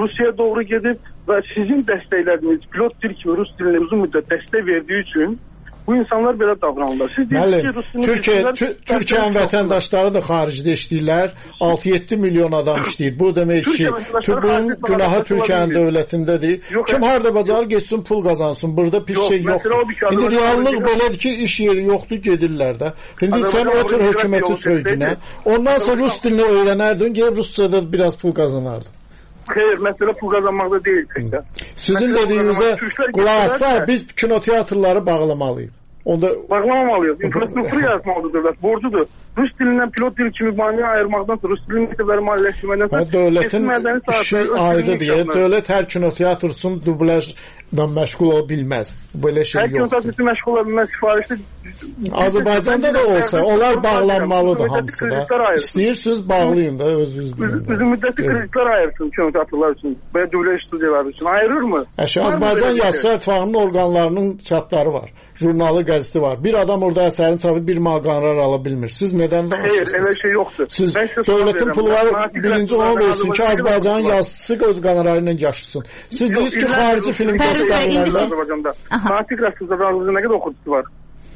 Rusiyaya doğru gedib və sizin dəstəklədiyiniz pilot dil kimi rus dilinə uzun müddət dəstək verdiyi üçün bu insanlar belə davranırlar. Siz deyirsiniz ki, Türkiyə, Türkiyənin vətəndaşları da xaricdə işləyirlər. altı yeddi milyon adam işləyir. Bu demək ki, bunun günahı Türkiyənin dövlətindədir. Kim harda bacarır geçsin, pul qazansın. Burada pis şey yoxdur. İndi reallıq belədir ki, iş yeri yoxdur, gedirlər də. İndi sən otur hökuməti söydünə. Ondan sonra rus dilini öyrənərdin, gəlib Ruscada biraz pul qazanardın. Xeyr, məsələ pul qazanmaqda deyil. Sizin dediyinizə qulaq assa biz kinoteatrları bağlamalıyıq. Onda bağlamamalıyıq. İnfrastrukturu yaratmalıdır dövlət. Borcudur. Rus dilindən pilot dil kimi maneə ayırmaqdansa, Rus dilinin məktəbləri maliyyələşdirməkdənsə, dövlətin işi ayrıdır. Dövlət hər kinoteatr üçün dublajla məşğul ola bilməz. Belə şey yoxdur. Hər kinoteatr üçün məşğul ola bilməz sifarişli. Azərbaycanda da olsa, onlar bağlanmalıdır hamısı da. İstəyirsiniz, bağlayın da özünüz bilin. Uzun müddətli kreditlər ayırsın kinoteatrlar üçün və dublaj studiyaları üçün. Ayırırmı? Azərbaycan Yazıçılar İttifaqının orqanlarının çapları var. Jurnalı, qəzeti var. Bir adam orada əsərin çapı bir maqarar ala bilmir. Siz nədən danışırsınız? Xeyr, elə şey yoxdur. Siz dövlətin pulları birinci ona versin ki, Azərbaycanın yazıçısı öz qanarı ilə yaşasın. Siz deyirsiniz ki, xarici film göstərirlər. Natik rəsmizdə nə qədər oxucusu var?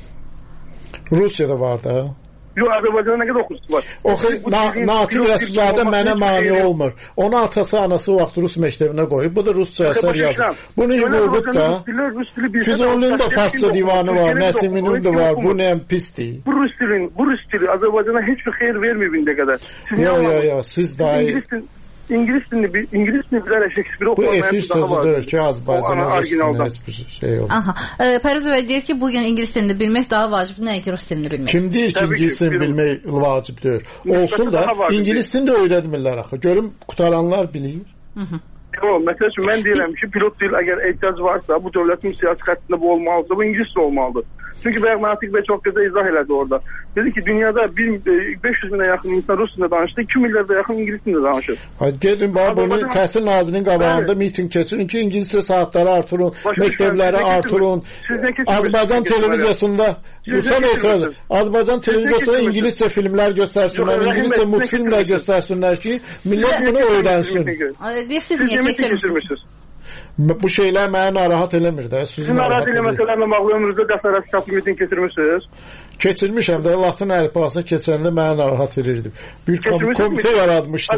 Rusiyada var da. Yox, Azərbaycanda nə qədər oxucusu var? Oxu, Natik Rəsulzadə mənə mani olmur. Onu atası, anası o vaxt Rus məktəbinə qoyub. Bu da Rusca əsər yazır. Bunu yığılıb da. Füzulinin də Farsça divanı var, Nəsiminin də var. Bu nəyəm pisdir. Bu Rus dilin, bu Rus dili Azərbaycana heç bir xeyir verməyib indiyə qədər. Yox, yox, yox, siz daha İngilis dilini, İngilis dilini bilərək Şekspiri oxumayan bu efir sözüdür ki, Azərbaycanın orijinalda heç bir şey yox. Aha. Pərviz bəy deyir ki, bugün İngilis dilini bilmək daha vacibdir, nəyə ki, Rus dilini bilmək. Kim deyir ki, İngilis dilini bilmək vacibdir? Olsun da, İngilis dilini də öyrətmirlər axı. Görüm, qutaranlar bilir. Yox, məsəl üçün, mən deyirəm ki, pilot dil əgər ehtiyac varsa, bu dövlətin siyasi xəttində bu olmalıdır, bu İngilis dili olmalıdır. Çünki bəyə Natik bəy çox gözəl izah elədi orada. Dedi ki, dünyada beş yüz minə yaxın insan Rus dilində danışdı, iki milyarda yaxın İngilis dilində danışır. Gedin, bunu təhsil nazirinin qabağında miting keçirin ki, İngiliscə saatları artırın, məktəbləri artırın. Azərbaycan televiziyasında Azərbaycan televiziyasında İngiliscə filmlər göstərsinlər, İngiliscə multfilmlər göstərsinlər ki, millət bunu öyrənsin. Deyirsiniz, niyə keçirmişsiniz? Bu şeylər mənə narahat eləmir də. Sizin narahat eləməsələrlə bağlı ömrünüzdə qəsarət kitabı miting keçirmişsiniz? Keçirmişəm də, Latin əlifbasına keçəndə mənə narahat verirdim. Bir komitə yaratmışdım.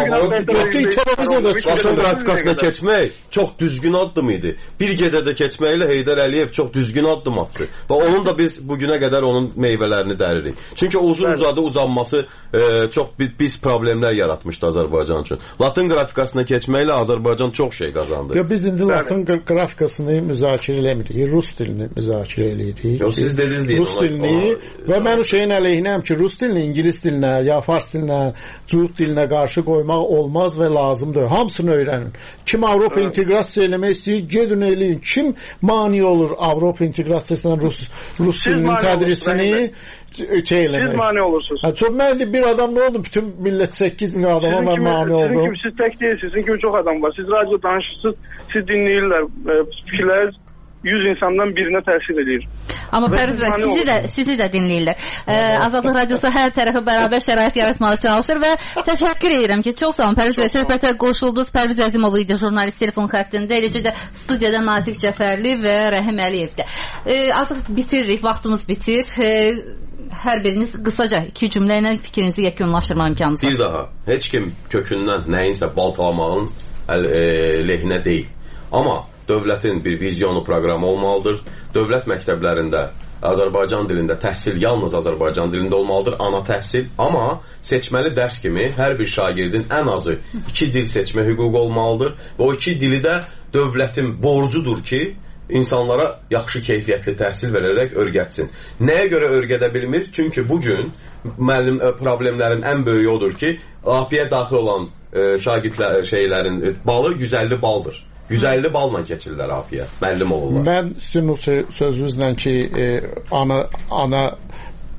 Televiziyada çıxışın qrafikasına keçmək çox düzgün addım idi. Bir gecədə keçməklə Heydər Əliyev çox düzgün addım atdı. Və onun da biz bugünə qədər onun meyvələrini dəririk. Çünki uzun-uzadı uzanması e, çox pis problemlər yaratmışdı Azərbaycan üçün. Latin qrafikasına keçməklə Azərbaycan çox şey qazandı. Yo, biz indi Latin qrafikasını müzakirə eləmirik. Rus dilini müzakirə eləyirik. Yo, siz dediniz deyin. Rus dilini və mən o şeyin əleyhinəyəm ki, Rus dilini İngilis dilinə, ya Fars dilinə, Cuhud dilinə qarşı qoymaq olmaz və lazımdır. Hamısını öyrənin. Kim Avropa evet. inteqrasiya eləmək istəyir, gedin eləyin. Kim mani olur Avropa inteqrasiyasına Rus, Rus dilinin tədrisini şey eləmək? Siz mani olursunuz. Ha, çox mənli bir adam nə oldu? Bütün millət səkkiz min adama mən kimi, mani oldum. Sizin kimi siz tək deyilsiniz. Sizin kimi çox adam var. Siz radyo danışırsınız, siz dinləyirlər. Fikirlər yüz insandan birinə təsir edir. Amma Pərviz bəy, sizi də, sizi də dinləyirlər. Ee, Azadlıq Radiosu hər tərəfə bərabər şərait yaratmağa çalışır və təşəkkür edirəm ki, çox sağ olun Pərviz bəy, söhbətə qoşuldunuz. Pərviz Əzimov idi jurnalist telefon xəttində, eləcə də studiyada Natiq Cəfərli və Rəhim Əliyevdir. Ee, artıq bitiririk, vaxtımız bitir. Ee, hər biriniz qısaca iki cümlə ilə fikrinizi yekunlaşdırma imkanınız var. Bir daha, heç kim kökündən nəyinsə baltalamağın əl, e, lehinə deyil. Amma dövlətin bir vizyonu proqramı olmalıdır. Dövlət məktəblərində Azərbaycan dilində təhsil yalnız Azərbaycan dilində olmalıdır, ana təhsil. Amma seçməli dərs kimi hər bir şagirdin ən azı iki dil seçmə hüququ olmalıdır və o iki dili də dövlətin borcudur ki, insanlara yaxşı keyfiyyətli təhsil verərək örgətsin. Nəyə görə örgədə bilmir? Çünki bugün müəllim problemlərin ən böyüyü odur ki, A P-yə daxil olan e, şagirdlər şeylərin e, balı yüz əlli baldır. yüz əlli balla keçirlər A P-yə, müəllim olurlar. Mən sizin o sözünüzlə ki, e, ana ana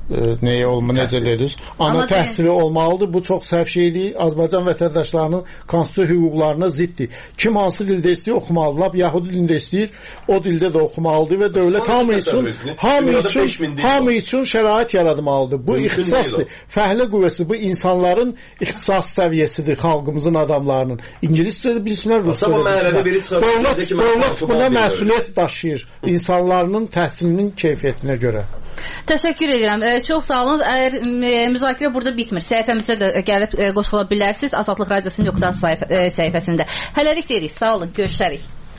e, nəyə olma, necə dediniz? Ana təhsili olmalıdır. Bu çox səhv şeydir. Azərbaycan vətəndaşlarının konstitusiya hüquqlarına ziddir. Kim hansı dildə istəyir oxumalıdır, yahudi dilində istəyir, o dildə də oxumalıdır və dövlət hamı üçün, hamı üçün, hamı üçün şərait yaratmalıdır. Bu ixtisasdır. Fəhlə qüvvəsi bu insanların ixtisas səviyyəsidir, xalqımızın adamlarının. İngiliscə də bilsinlər, rusca da bilsinlər. Dövlət, dövlət buna məsuliyyət daşıyır insanların təhsilinin keyfiyyətinə görə. Təşəkkür edirəm. E, çox sağ olun. Əgər e, müzakirə burada bitmir, səhifəmizə də gəlib e, qoşula bilərsiniz. Azadlıq Radiosunun nöqtə səhifə, e, səhifəsində. Hələlik deyirik. Sağ olun. Görüşərik.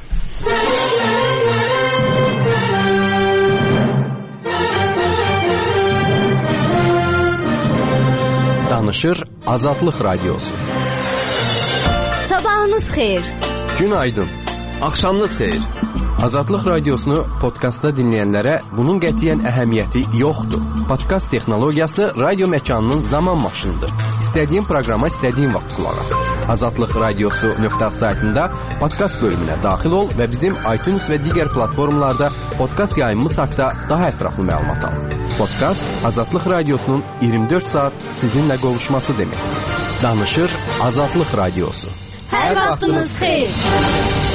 Danışır Azadlıq Radiosu. Sabahınız xeyir. Günaydın. Axşamınız xeyir. Azadlıq Radiosunu podkastda dinləyənlərə bunun qətiyyən əhəmiyyəti yoxdur. Podkast texnologiyası radio məkanının zaman maşınıdır. İstədiyin proqrama istədiyin vaxt qulaq as. Azadlıq Radiosu nöqtə saytında podkast bölümünə daxil ol və bizim iTunes və digər platformalarda podkast yayımımız haqqında daha ətraflı məlumat al. Podkast Azadlıq Radiosunun iyirmi dörd saat sizinlə qovuşması deməkdir. Danışır Azadlıq Radiosu. Hər vaxtınız xeyir.